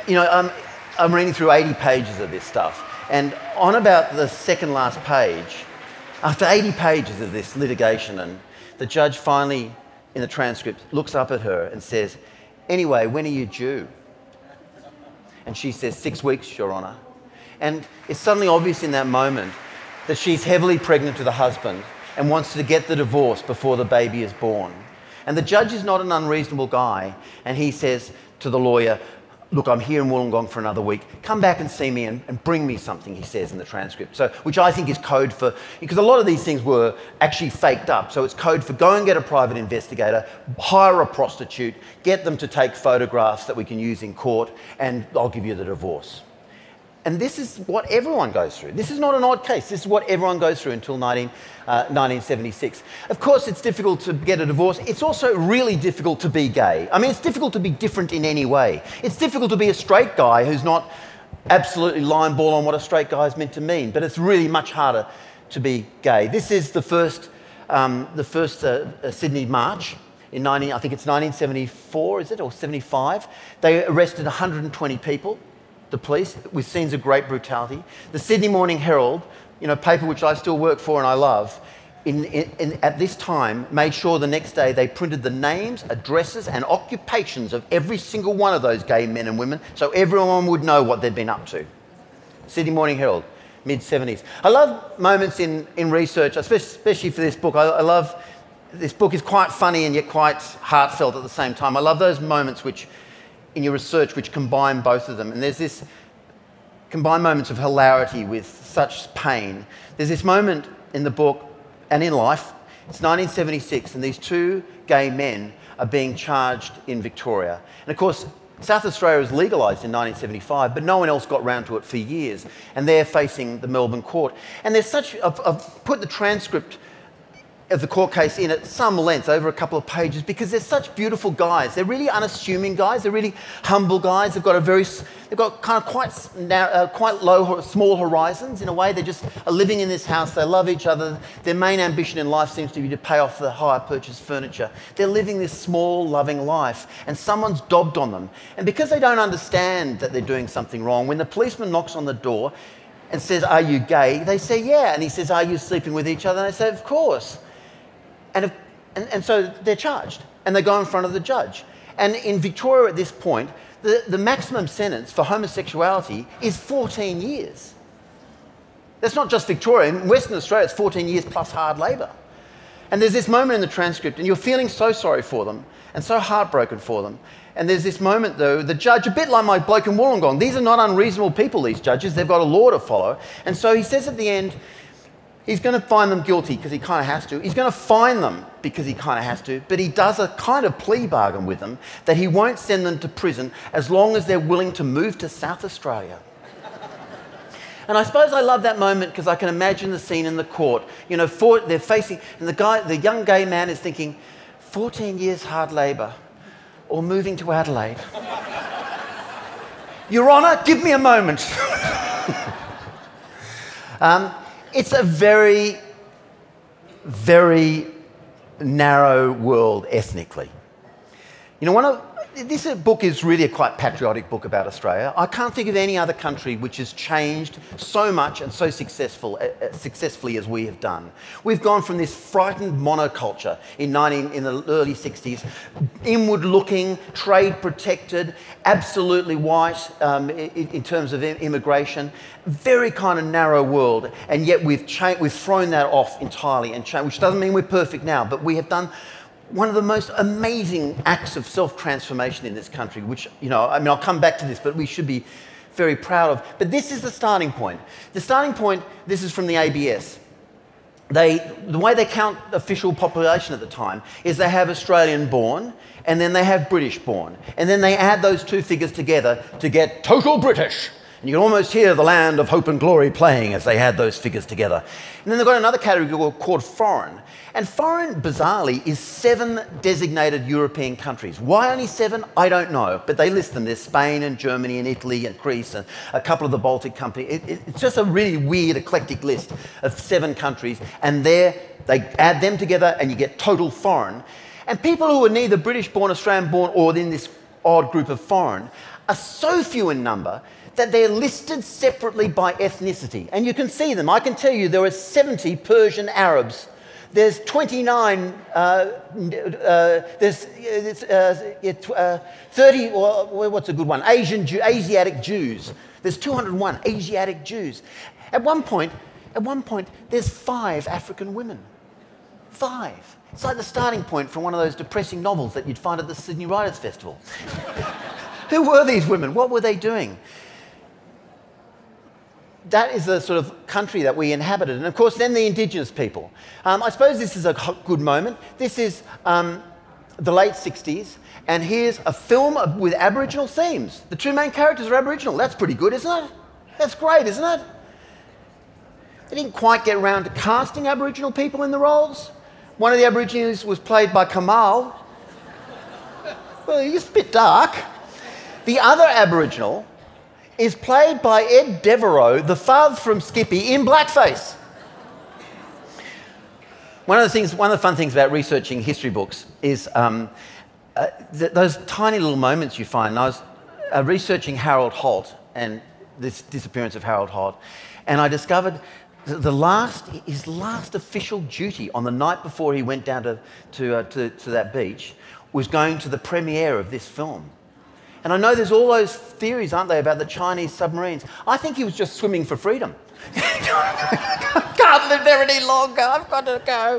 I'm reading through 80 pages of this stuff, and on about the second last page, after 80 pages of this litigation, and the judge finally, in the transcript, looks up at her and says, anyway, when are you due? And she says, 6 weeks, Your Honour. And it's suddenly obvious in that moment that she's heavily pregnant to the husband and wants to get the divorce before the baby is born. And the judge is not an unreasonable guy, and he says to the lawyer, look, I'm here in Wollongong for another week. Come back and see me and bring me something, he says in the transcript. So, which I think is code for, because a lot of these things were actually faked up. So it's code for go and get a private investigator, hire a prostitute, get them to take photographs that we can use in court, and I'll give you the divorce. And this is what everyone goes through. This is not an odd case. This is what everyone goes through until 1976. Of course, it's difficult to get a divorce. It's also really difficult to be gay. I mean, it's difficult to be different in any way. It's difficult to be a straight guy who's not absolutely line ball on what a straight guy is meant to mean, but it's really much harder to be gay. This is the first Sydney March. I think it's 1974, is it, or 75? They arrested 120 people. The police, with scenes of great brutality. The Sydney Morning Herald, paper which I still work for and I love, at this time made sure the next day they printed the names, addresses and occupations of every single one of those gay men and women so everyone would know what they'd been up to. Sydney Morning Herald, mid-70s. I love moments in research, especially for this book. I love, this book is quite funny and yet quite heartfelt at the same time. I love those moments in your research which combine both of them. And there's this combined moments of hilarity with such pain. There's this moment in the book and in life, it's 1976, and these two gay men are being charged in Victoria. And of course, South Australia was legalised in 1975, but no one else got round to it for years. And they're facing the Melbourne court. And there's I've put the transcript of the court case in at some length, over a couple of pages, because they're such beautiful guys. They're really unassuming guys. They're really humble guys. They've got kind of quite low, small horizons in a way. They just are living in this house. They love each other. Their main ambition in life seems to be to pay off the hire purchase furniture. They're living this small, loving life, and someone's dobbed on them. And because they don't understand that they're doing something wrong, when the policeman knocks on the door, and says, "Are you gay?" They say, "Yeah." And he says, "Are you sleeping with each other?" And they say, "Of course." And so they're charged, and they go in front of the judge. And in Victoria at this point, the maximum sentence for homosexuality is 14 years. That's not just Victoria. In Western Australia, it's 14 years plus hard labour. And there's this moment in the transcript, and you're feeling so sorry for them and so heartbroken for them. And there's this moment, though, the judge, a bit like my bloke in Wollongong, these are not unreasonable people, these judges. They've got a law to follow. And so he says at the end, he's going to find them guilty because he kind of has to. He's going to fine them because he kind of has to. But he does a kind of plea bargain with them that he won't send them to prison as long as they're willing to move to South Australia. And I suppose I love that moment because I can imagine the scene in the court. You know, they're facing, and the young gay man is thinking, 14 years hard labour or moving to Adelaide. Your Honour, give me a moment. It's a very, very narrow world ethnically. You know, this book is really a quite patriotic book about Australia. I can't think of any other country which has changed so much and so successfully as we have done. We've gone from this frightened monoculture in the early 60s, inward-looking, trade-protected, absolutely white in terms of immigration, very kind of narrow world, and yet we've thrown that off entirely and changed, which doesn't mean we're perfect now, but we have done one of the most amazing acts of self-transformation in this country, which, you know, I mean, I'll come back to this, but we should be very proud of. But this is the starting point. The starting point, this is from the ABS. The way they count official population at the time is they have Australian-born, and then they have British-born. And then they add those two figures together to get total British. And you can almost hear the Land of Hope and Glory playing as they add those figures together. And then they've got another category called foreign. And foreign, bizarrely, is 7 designated European countries. Why only 7? I don't know, but they list them. There's Spain and Germany and Italy and Greece and a couple of the Baltic countries. It's just a really weird, eclectic list of 7 countries, and they add them together and you get total foreign. And people who are neither British-born, Australian-born, or in this odd group of foreign are so few in number that they're listed separately by ethnicity. And you can see them. I can tell you there are 70 Persian Arabs. There's 29, there's 30, what's a good one? Asiatic Jews. There's 201 Asiatic Jews. At one point, there's 5 African women. 5. It's like the starting point from one of those depressing novels that you'd find at the Sydney Writers' Festival. Who were these women? What were they doing? That is the sort of country that we inhabited. And of course, then the Indigenous people. I suppose this is a good moment. This is the late 60s, and here's a film with Aboriginal themes. The 2 main characters are Aboriginal. That's pretty good, isn't it? That's great, isn't it? They didn't quite get around to casting Aboriginal people in the roles. One of the Aborigines was played by Kamal. Well, he's a bit dark. The other Aboriginal is played by Ed Devereaux, the father from Skippy, in blackface. One of the fun things about researching history books is those tiny little moments you find. And I was researching Harold Holt and this disappearance of Harold Holt, and I discovered his last official duty on the night before he went down to that beach was going to the premiere of this film. And I know there's all those theories, aren't there, about the Chinese submarines. I think he was just swimming for freedom. Can't live there any longer, I've got to go.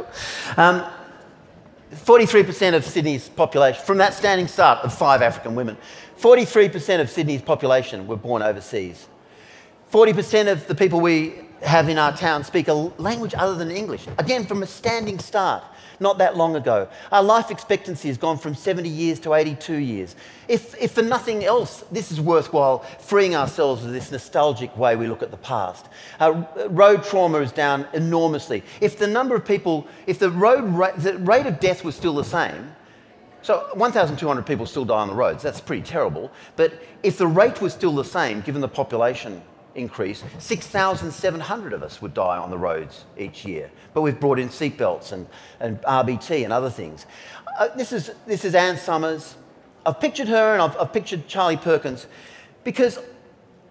43% of Sydney's population, from that standing start of 5 African women, 43% of Sydney's population were born overseas. 40% of the people we have in our town speak a language other than English. Again, from a standing start, not that long ago. Our life expectancy has gone from 70 years to 82 years. If for nothing else, this is worthwhile freeing ourselves of this nostalgic way we look at the past. Road trauma is down enormously. If the number of people, if the rate of death was still the same, so 1,200 people still die on the roads, that's pretty terrible, but if the rate was still the same, given the population increase, 6,700 of us would die on the roads each year. But we've brought in seatbelts and RBT and other things. This is Ann Summers. I've pictured her and I've pictured Charlie Perkins because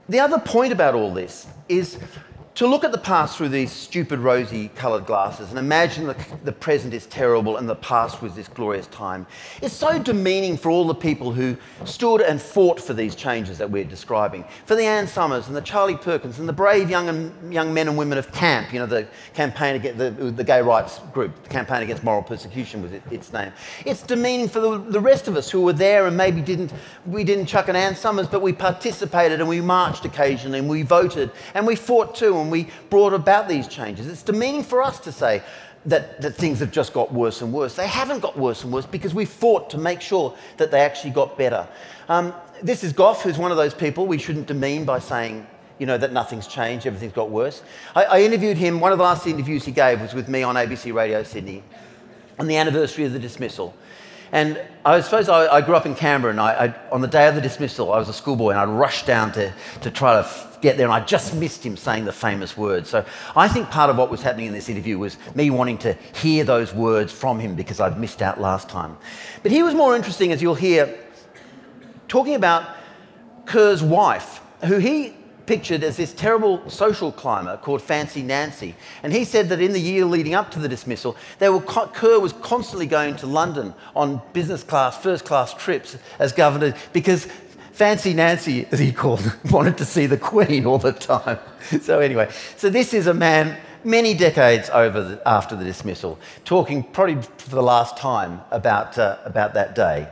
the other point about all this is to look at the past through these stupid rosy-coloured glasses and imagine the present is terrible and the past was this glorious time. It's so demeaning for all the people who stood and fought for these changes that we're describing. For the Ann Summers and the Charlie Perkins and the brave young men and women of CAMP, you know, the campaign against the gay rights group, the Campaign Against Moral Persecution was its name. It's demeaning for the rest of us who were there and maybe we didn't chuck an Ann Summers, but we participated and we marched occasionally and we voted and we fought too. And we brought about these changes. It's demeaning for us to say that things have just got worse and worse. They haven't got worse and worse because we fought to make sure that they actually got better. This is Gough, who's one of those people we shouldn't demean by saying, you know, that nothing's changed, everything's got worse. I interviewed him, one of the last interviews he gave was with me on ABC Radio Sydney on the anniversary of the dismissal. And I suppose I grew up in Canberra, and on the day of the dismissal, I was a schoolboy, and I'd rushed down to try to get there, and I just missed him saying the famous words. So I think part of what was happening in this interview was me wanting to hear those words from him because I'd missed out last time. But he was more interesting, as you'll hear, talking about Kerr's wife, who he pictured as this terrible social climber called Fancy Nancy. And he said that in the year leading up to the dismissal, Kerr was constantly going to London on business class, first class trips as governor because Fancy Nancy, as he called her, wanted to see the Queen all the time. So anyway, so this is a man many decades after the dismissal, talking probably for the last time about that day.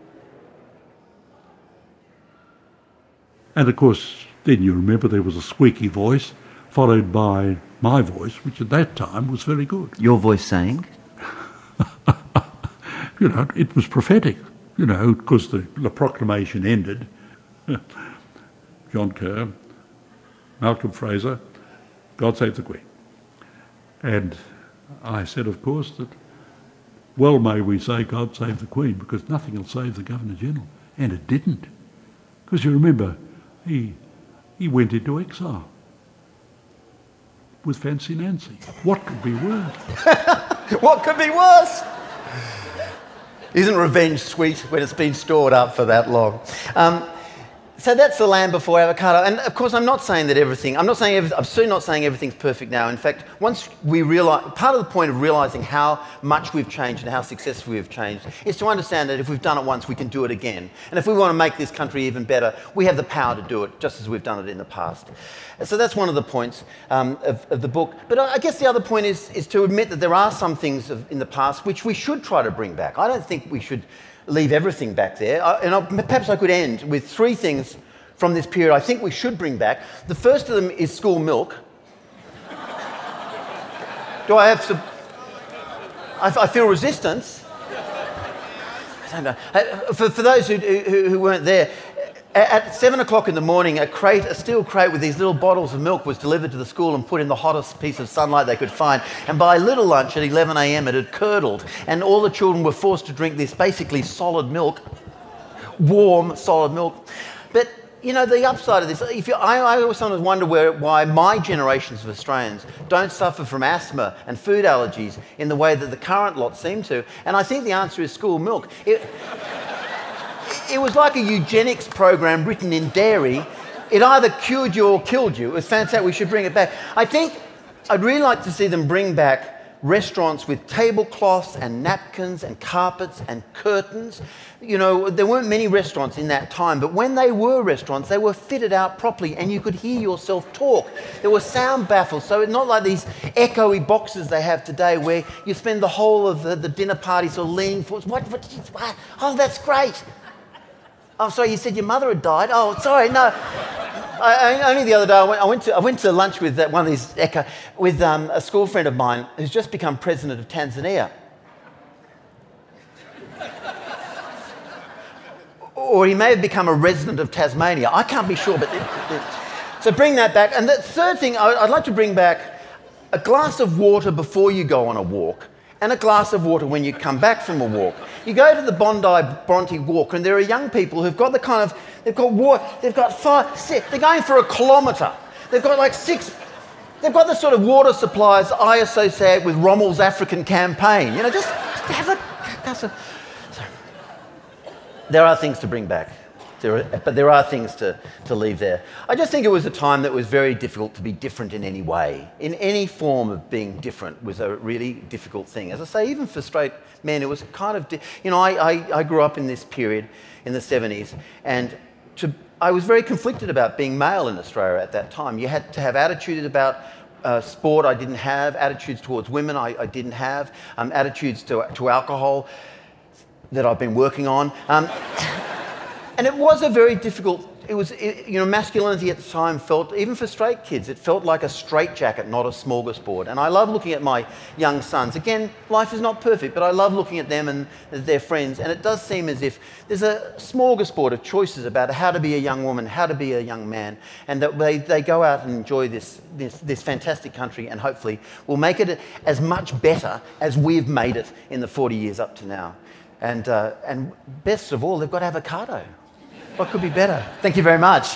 And of course, then you remember there was a squeaky voice, followed by my voice, which at that time was very good. Your voice saying? You know, it was prophetic, you know, because the proclamation ended. John Kerr, Malcolm Fraser, God Save the Queen. And I said, of course, that, well may we say God Save the Queen, because nothing will save the Governor-General. And it didn't. Because you remember, he went into exile with Fancy Nancy. What could be worse? What could be worse? Isn't revenge sweet when it's been stored up for that long? So that's the land before avocado. And of course, I'm certainly not saying everything's perfect now. In fact, once we realise, part of the point of realising how much we've changed and how successfully we've changed is to understand that if we've done it once, we can do it again. And if we want to make this country even better, we have the power to do it, just as we've done it in the past. So that's one of the points of the book. But I guess the other point is to admit that there are some things in the past which we should try to bring back. I don't think we should leave everything back there. Perhaps I could end with three things from this period I think we should bring back. The first of them is school milk. Do I have some... I feel resistance. I don't know. For those who weren't there, at 7 o'clock in the morning, a steel crate with these little bottles of milk was delivered to the school and put in the hottest piece of sunlight they could find. And by little lunch at 11 a.m, it had curdled, and all the children were forced to drink this basically solid milk, warm, solid milk. But, you know, the upside of this, I always sometimes wonder why my generations of Australians don't suffer from asthma and food allergies in the way that the current lot seem to. And I think the answer is school milk. It was like a eugenics program written in dairy. It either cured you or killed you. It was fantastic. We should bring it back. I think I'd really like to see them bring back restaurants with tablecloths and napkins and carpets and curtains. You know, there weren't many restaurants in that time, but when they were restaurants, they were fitted out properly and you could hear yourself talk. There were sound baffles, so it's not like these echoey boxes they have today where you spend the whole of the dinner party sort of leaning forwards. What? Oh, that's great. Oh, sorry, you said your mother had died? Oh, sorry, no. Only the other day, I went to lunch with one of these with a school friend of mine who's just become president of Tanzania. Or he may have become a resident of Tasmania. I can't be sure, but... So bring that back. And the third thing, I'd like to bring back a glass of water before you go on a walk, and a glass of water when you come back from a walk. You go to the Bondi-Bronte walk, and there are young people who've got they've got water, they've got 5, 6, they're going for a kilometre. They've got like 6, they've got the sort of water supplies I associate with Rommel's African campaign. You know, just have a... So, there are things to bring back. But there are things to leave there. I just think it was a time that was very difficult to be different in any way. In any form of being different was a really difficult thing. As I say, even for straight men, it was kind of... I grew up in this period in the 70s, and I was very conflicted about being male in Australia at that time. You had to have attitudes about sport I didn't have, attitudes towards women I didn't have, attitudes to alcohol that I've been working on. And it was a very difficult, masculinity at the time felt, even for straight kids, it felt like a straitjacket, not a smorgasbord. And I love looking at my young sons. Again, life is not perfect, but I love looking at them and their friends. And it does seem as if there's a smorgasbord of choices about how to be a young woman, how to be a young man, and that they go out and enjoy this fantastic country, and hopefully will make it as much better as we've made it in the 40 years up to now. And best of all, they've got avocado. What could be better? Thank you very much.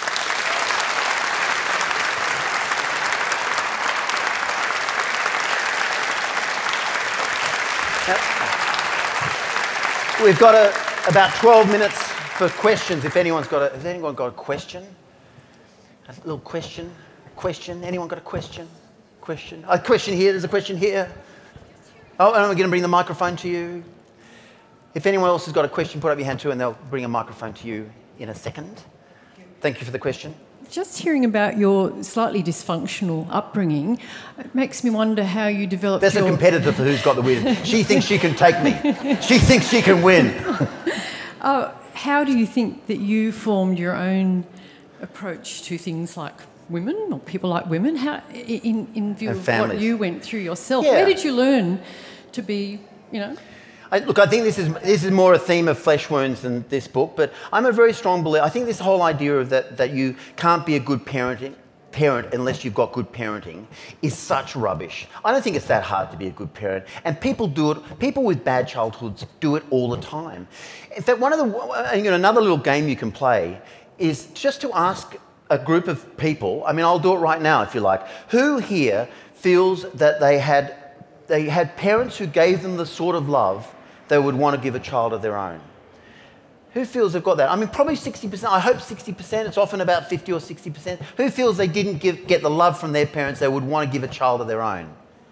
We've got about 12 minutes for questions. If anyone's got has anyone got a question? A little question? Question? Anyone got a question? Question? A question here. There's a question here. Oh, and I'm going to bring the microphone to you. If anyone else has got a question, put up your hand too, and they'll bring a microphone to you in a second. Thank you for the question. Just hearing about your slightly dysfunctional upbringing, it makes me wonder how you developed There's a competitor for who's got the win. She thinks she can take me. She thinks she can win. How do you think that you formed your own approach to things like women or people like women? How, in view of what you went through yourself, where did you learn to be, Look, I think this is more a theme of flesh wounds than this book, but I'm a very strong believer. I think this whole idea of that you can't be a good parent unless you've got good parenting is such rubbish. I don't think it's that hard to be a good parent, and people do it. People with bad childhoods do it all the time. In fact, another little game you can play is just to ask a group of people. I mean, I'll do it right now if you like. Who here feels that they had parents who gave them the sort of love they would want to give a child of their own? Who feels they've got that? I mean, probably 60%. I hope 60%. It's often about 50 or 60%. Who feels they didn't get the love from their parents they would want to give a child of their own?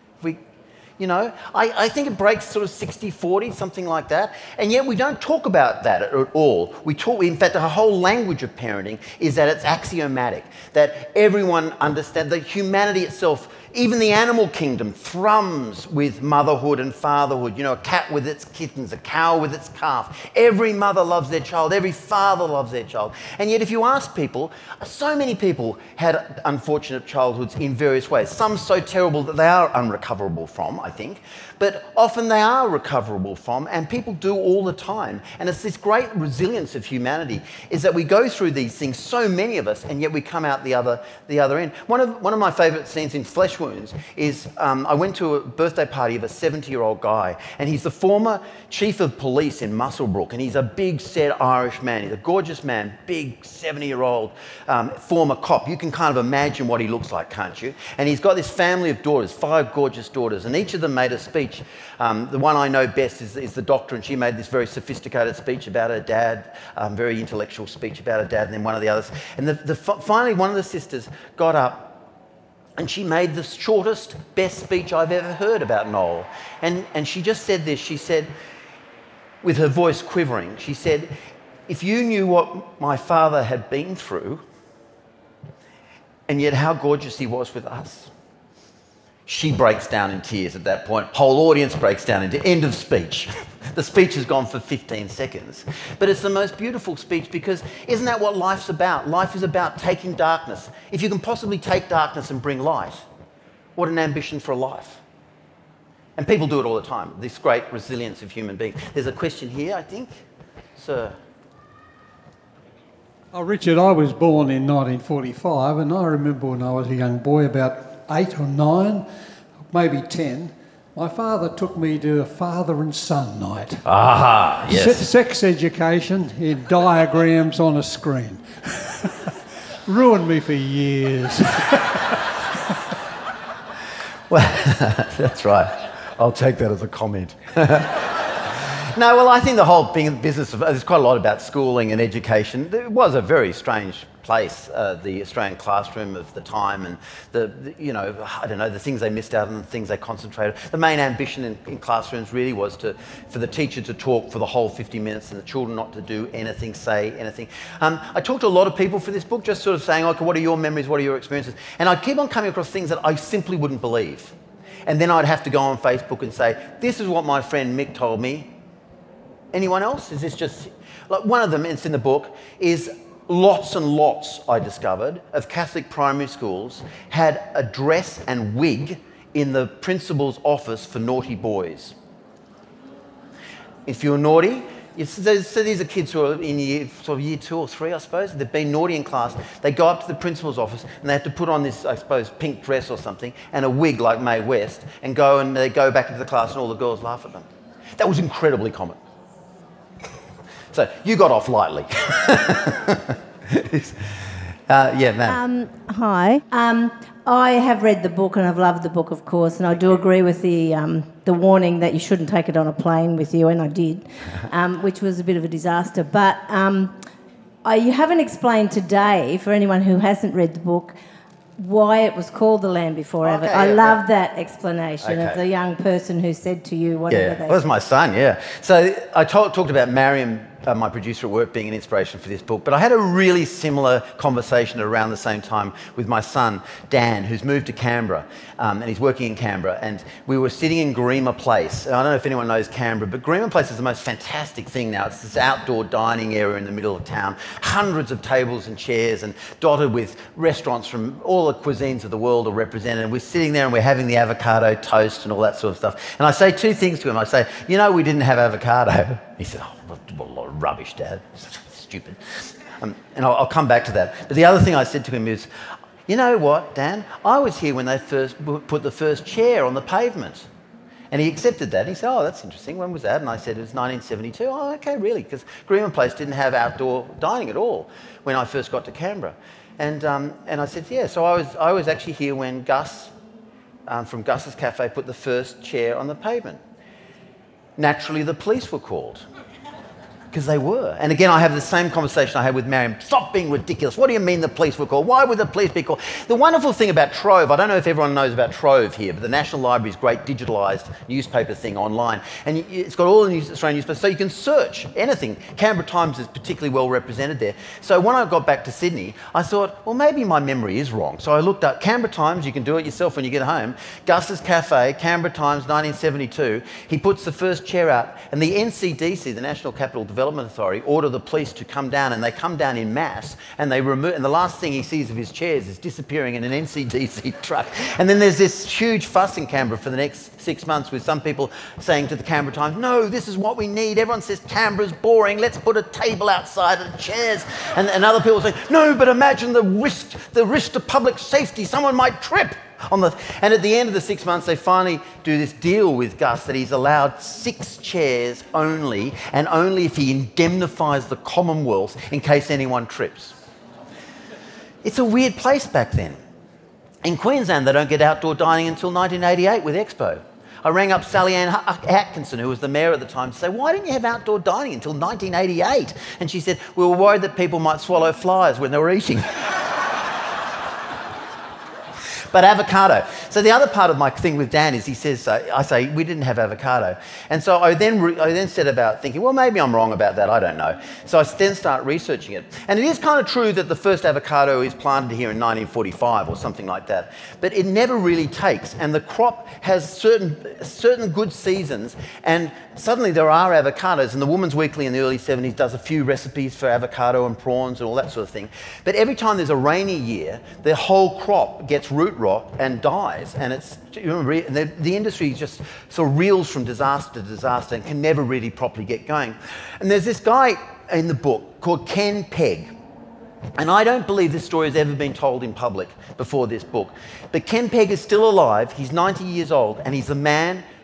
I think it breaks sort of 60-40, something like that. And yet we don't talk about that at all. In fact, the whole language of parenting is that it's axiomatic, that everyone understands, that humanity itself, even the animal kingdom, thrums with motherhood and fatherhood. A cat with its kittens, a cow with its calf. Every mother loves their child. Every father loves their child. And yet if you ask people, so many people had unfortunate childhoods in various ways. Some so terrible that they are unrecoverable from, I think. But often they are recoverable from, and people do all the time. And it's this great resilience of humanity, is that we go through these things, so many of us, and yet we come out the other end. One of my favourite scenes in Flesh Wounds is I went to a birthday party of a 70-year-old guy, and he's the former chief of police in Muswellbrook, and he's a big, set Irish man. He's a gorgeous man, big 70-year-old former cop. You can kind of imagine what he looks like, can't you? And he's got this family of daughters, 5 gorgeous daughters, and each of them made a speech. The one I know best is the doctor, and she made this very sophisticated speech about her dad, very intellectual speech about her dad, and then one of the others. And finally, one of the sisters got up and she made the shortest, best speech I've ever heard about Noel. And she just said this. She said, with her voice quivering, she said, "If you knew what my father had been through, and yet how gorgeous he was with us." She breaks down in tears at that point. Whole audience breaks down into end of speech. The speech has gone for 15 seconds. But it's the most beautiful speech, because isn't that what life's about? Life is about taking darkness. If you can possibly take darkness and bring light, what an ambition for a life. And people do it all the time, this great resilience of human beings. There's a question here, I think. Sir. Oh, Richard, I was born in 1945, and I remember when I was a young boy, about 8 or 9, maybe 10, my father took me to a father and son night. Aha, yes. Sex education in diagrams on a screen. Ruined me for years. Well, that's right. I'll take that as a comment. No, well, I think the whole business of, there's quite a lot about schooling and education. It was a very strange place, the Australian classroom of the time, and the things they missed out on, the things they concentrated. The main ambition in classrooms really was for the teacher to talk for the whole 50 minutes and the children not to do anything, say anything. I talked to a lot of people for this book, just sort of saying, okay, what are your memories, what are your experiences? And I'd keep on coming across things that I simply wouldn't believe. And then I'd have to go on Facebook and say, this is what my friend Mick told me. Anyone else? Is this just... Like one of them, it's in the book, is lots and lots, I discovered, of Catholic primary schools had a dress and wig in the principal's office for naughty boys. If you're naughty, so these are kids who are in year 2 or 3, I suppose. They've been naughty in class. They go up to the principal's office and they have to put on this, I suppose, pink dress or something and a wig like Mae West and they go back into the class and all the girls laugh at them. That was incredibly common. So you got off lightly. Yeah, man. Hi. I have read the book and I've loved the book, of course, and I do agree with the warning that you shouldn't take it on a plane with you, and I did, which was a bit of a disaster. But you haven't explained today, for anyone who hasn't read the book, why it was called The Land Before Avatar. I love that explanation of the young person who said to you whatever they said. That was my son, yeah. So I talked about Mariam, my producer at work, being an inspiration for this book, but I had a really similar conversation around the same time with my son, Dan, who's moved to Canberra, and he's working in Canberra, and we were sitting in Garema Place. I don't know if anyone knows Canberra, but Garema Place is the most fantastic thing now. It's this outdoor dining area in the middle of town, hundreds of tables and chairs, and dotted with restaurants from all the cuisines of the world are represented, and we're sitting there and we're having the avocado toast and all that sort of stuff. And I say two things to him. I say, you know, we didn't have avocado. He said, oh, what a lot of rubbish, Dad. Stupid. And I'll come back to that. But the other thing I said to him is, you know what, Dan? I was here when they first put the first chair on the pavement. And he accepted that. He said, oh, that's interesting. When was that? And I said, it was 1972. Oh, okay, really? Because Garema Place didn't have outdoor dining at all when I first got to Canberra. And I said, yeah. So I was actually here when Gus, from Gus's Cafe, put the first chair on the pavement. Naturally, the police were called. Because they were. And again, I have the same conversation I had with Mariam. Stop being ridiculous. What do you mean the police were called? Why would the police be called? The wonderful thing about Trove, I don't know if everyone knows about Trove here, but the National Library's great digitalised newspaper thing online. And it's got all the Australian newspapers, so you can search anything. Canberra Times is particularly well represented there. So when I got back to Sydney, I thought, well, maybe my memory is wrong. So I looked up Canberra Times, you can do it yourself when you get home. Gus's Cafe, Canberra Times, 1972. He puts the first chair out, and the NCDC, the National Capital Development Authority, order the police to come down, and they come down in mass, and they remove, and the last thing he sees of his chairs is disappearing in an NCDC truck. And then there's this huge fuss in Canberra for the next 6 months with some people saying to the Canberra Times, no, this is what we need. Everyone says Canberra's boring. Let's put a table outside and chairs. And other people say, no, but imagine the risk to public safety. Someone might trip. And at the end of the 6 months, they finally do this deal with Gus that he's allowed 6 chairs only, and only if he indemnifies the Commonwealth in case anyone trips. It's a weird place back then. In Queensland, they don't get outdoor dining until 1988 with Expo. I rang up Sally Ann Atkinson, who was the mayor at the time, to say, why didn't you have outdoor dining until 1988? And she said, we were worried that people might swallow flies when they were eating. But avocado. So the other part of my thing with Dan is he says, I say, we didn't have avocado. And so I then set about thinking, well, maybe I'm wrong about that, I don't know. So I then start researching it. And it is kind of true that the first avocado is planted here in 1945 or something like that. But it never really takes. And the crop has certain good seasons. And suddenly there are avocados. And the Woman's Weekly in the early 70s does a few recipes for avocado and prawns and all that sort of thing. But every time there's a rainy year, the whole crop gets root rot and dies, and it's the industry just sort of reels from disaster to disaster and can never really properly get going. And there's this guy in the book called Ken Pegg, and I don't believe this story has ever been told in public before this book, but Ken Pegg is still alive. He's 90 years old, and he's the man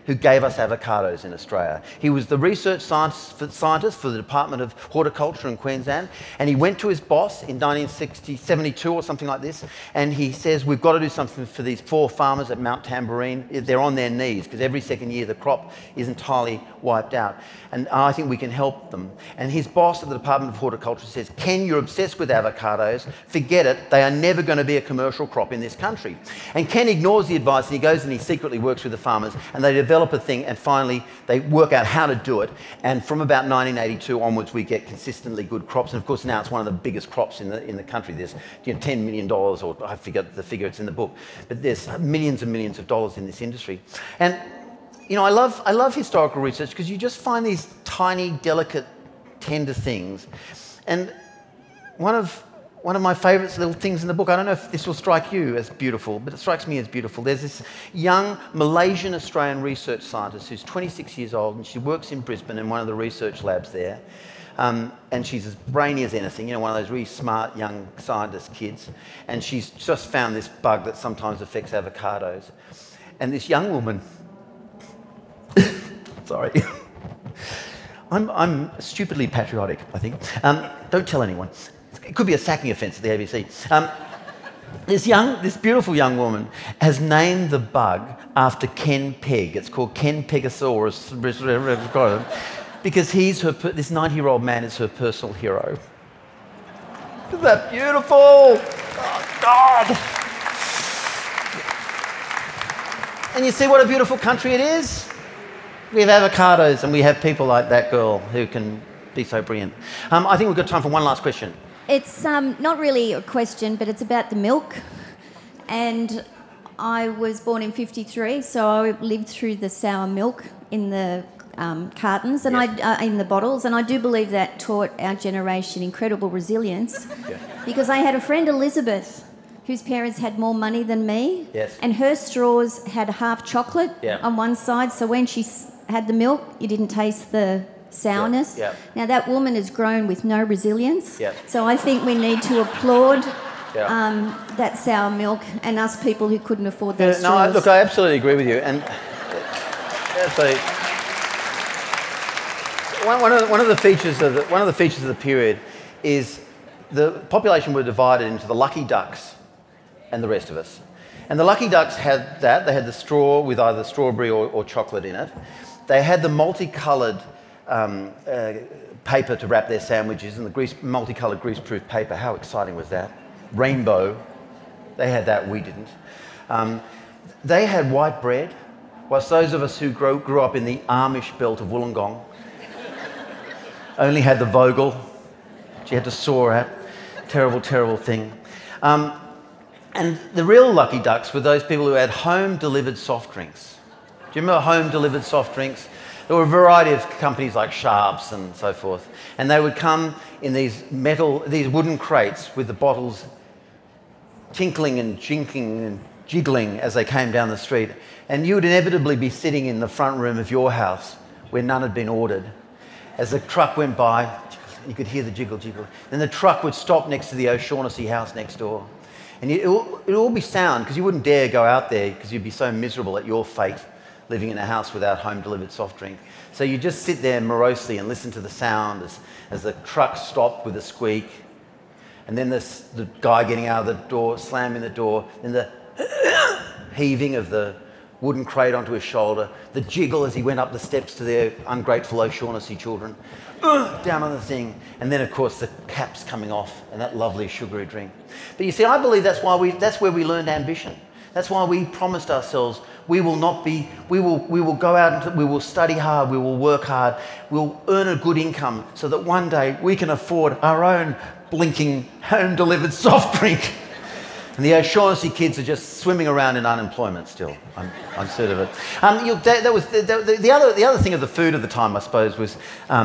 who gave us avocados in Australia. He was the research scientist for the Department of Horticulture in Queensland, and he went to his boss in 1972 or something like this, and he says, we've got to do something for these poor farmers at Mount Tamborine. They're on their knees because every second year the crop is entirely wiped out, and I think we can help them. And his boss at the Department of Horticulture says, Ken, you're obsessed with avocados. Forget it. They are never going to be a commercial crop in this country. And Ken ignores the advice, and he goes and he secretly works with the farmers, and they develop a thing, and finally they work out how to do it. And from about 1982 onwards, we get consistently good crops. And of course, now it's one of the biggest crops in the country. There's $10 million, or I forget the figure, it's in the book, but there's millions and millions of dollars in this industry. And I love historical research because you just find these tiny, delicate, tender things. And one of my favourite little things in the book, I don't know if this will strike you as beautiful, but it strikes me as beautiful. There's this young Malaysian-Australian research scientist who's 26 years old, and she works in Brisbane in one of the research labs there. And she's as brainy as anything, one of those really smart young scientist kids. And she's just found this bug that sometimes affects avocados. And this young woman... Sorry. I'm stupidly patriotic, I think. Don't tell anyone. It could be a sacking offence at the ABC. This beautiful young woman has named the bug after Ken Pegg. It's called Ken Peggosaurus, because this 90-year-old man is her personal hero. Isn't that beautiful? Oh, God! And you see what a beautiful country it is? We have avocados, and we have people like that girl who can be so brilliant. I think we've got time for one last question. It's not really a question, but it's about the milk. And I was born in 53, so I lived through the sour milk in the cartons and yes. In the bottles, and I do believe that taught our generation incredible resilience. Yeah. Because I had a friend, Elizabeth, whose parents had more money than me, yes. and her straws had half chocolate on one side, so when she had the milk, you didn't taste the sourness. Yeah. Now, that woman has grown with no resilience, Yeah. so I think we need to applaud Yeah. that sour milk and us people who couldn't afford those straws. Look, I absolutely agree with you. And one of the features of the period is the population were divided into the lucky ducks and the rest of us. And the lucky ducks had that. They had the straw with either strawberry or chocolate in it. They had the multicoloured paper to wrap their sandwiches, and the multicoloured greaseproof paper. How exciting was that? Rainbow. They had that, we didn't. They had white bread, whilst those of us who grew up in the Amish belt of Wollongong only had the Vogel, which you had to saw at. Terrible, terrible thing. And the real lucky ducks were those people who had home-delivered soft drinks. Do you remember home-delivered soft drinks? There were a variety of companies like Sharps and so forth, and they would come in these wooden crates with the bottles tinkling and jinking and jiggling as they came down the street, and you would inevitably be sitting in the front room of your house where none had been ordered. As the truck went by, you could hear the jiggle, jiggle. Then the truck would stop next to the O'Shaughnessy house next door. And it would all be sound, because you wouldn't dare go out there because you'd be so miserable at your fate living in a house without home-delivered soft drink. So you just sit there morosely and listen to the sound as the truck stopped with a squeak, and then the guy getting out of the door, slamming the door, then the heaving of the wooden crate onto his shoulder, the jiggle as he went up the steps to their ungrateful O'Shaughnessy children, down on the thing, and then of course the caps coming off and that lovely sugary drink. But you see, I believe that's where we learned ambition. That's why we promised ourselves we will go out and we will study hard, we will work hard, we'll earn a good income so that one day we can afford our own blinking home-delivered soft drink. And the O'Shaughnessy kids are just swimming around in unemployment still. I'm certain of it. The other thing of the food of the time, I suppose, was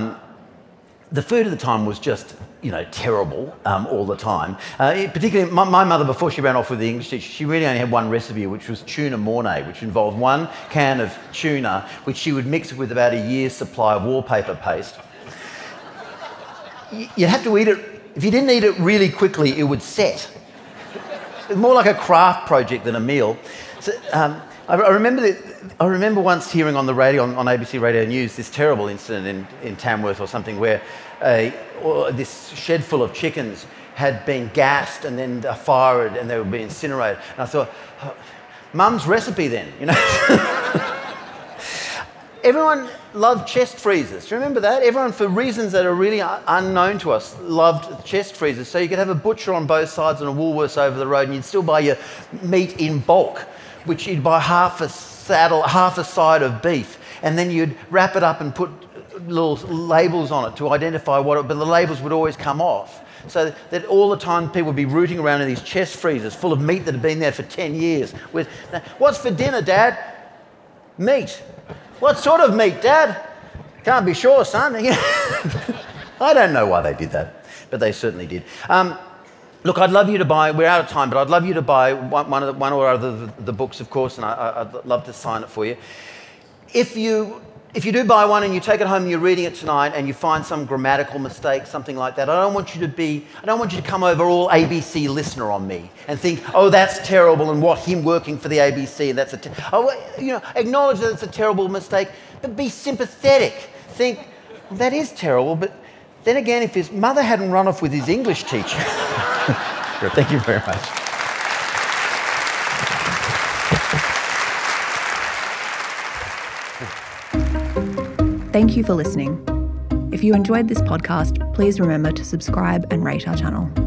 the food of the time was just, terrible all the time. Particularly, my mother, before she ran off with the English teacher, she really only had one recipe, which was tuna mornay, which involved one can of tuna, which she would mix with about a year's supply of wallpaper paste. You'd have to eat it. If you didn't eat it really quickly, it would set. It was more like a craft project than a meal. So, I remember once hearing on the radio, on ABC Radio News, this terrible incident in Tamworth or something where this shed full of chickens had been gassed and then fired and they were being incinerated. And I thought, oh, Mum's recipe then, you know. Everyone loved chest freezers. Do you remember that? Everyone, for reasons that are really unknown to us, loved chest freezers. So you could have a butcher on both sides and a Woolworths over the road, and you'd still buy your meat in bulk, which you'd buy half a side of beef, and then you'd wrap it up and put little labels on it to identify but the labels would always come off. So that all the time people would be rooting around in these chest freezers full of meat that had been there for 10 years. What's for dinner, Dad? Meat. What sort of meat, Dad? Can't be sure, son. I don't know why they did that, but they certainly did. Look, I'd love you to buy, we're out of time, but I'd love you to buy one or other of the books, of course, and I'd love to sign it for you. If you do buy one and you take it home and you're reading it tonight and you find some grammatical mistake, something like that, I don't want you to come over all ABC listener on me and think, oh, that's terrible, and what, him working for the ABC, and that's acknowledge that it's a terrible mistake, but be sympathetic. Think, well, that is terrible, but then again, if his mother hadn't run off with his English teacher. Thank you very much. Thank you for listening. If you enjoyed this podcast, please remember to subscribe and rate our channel.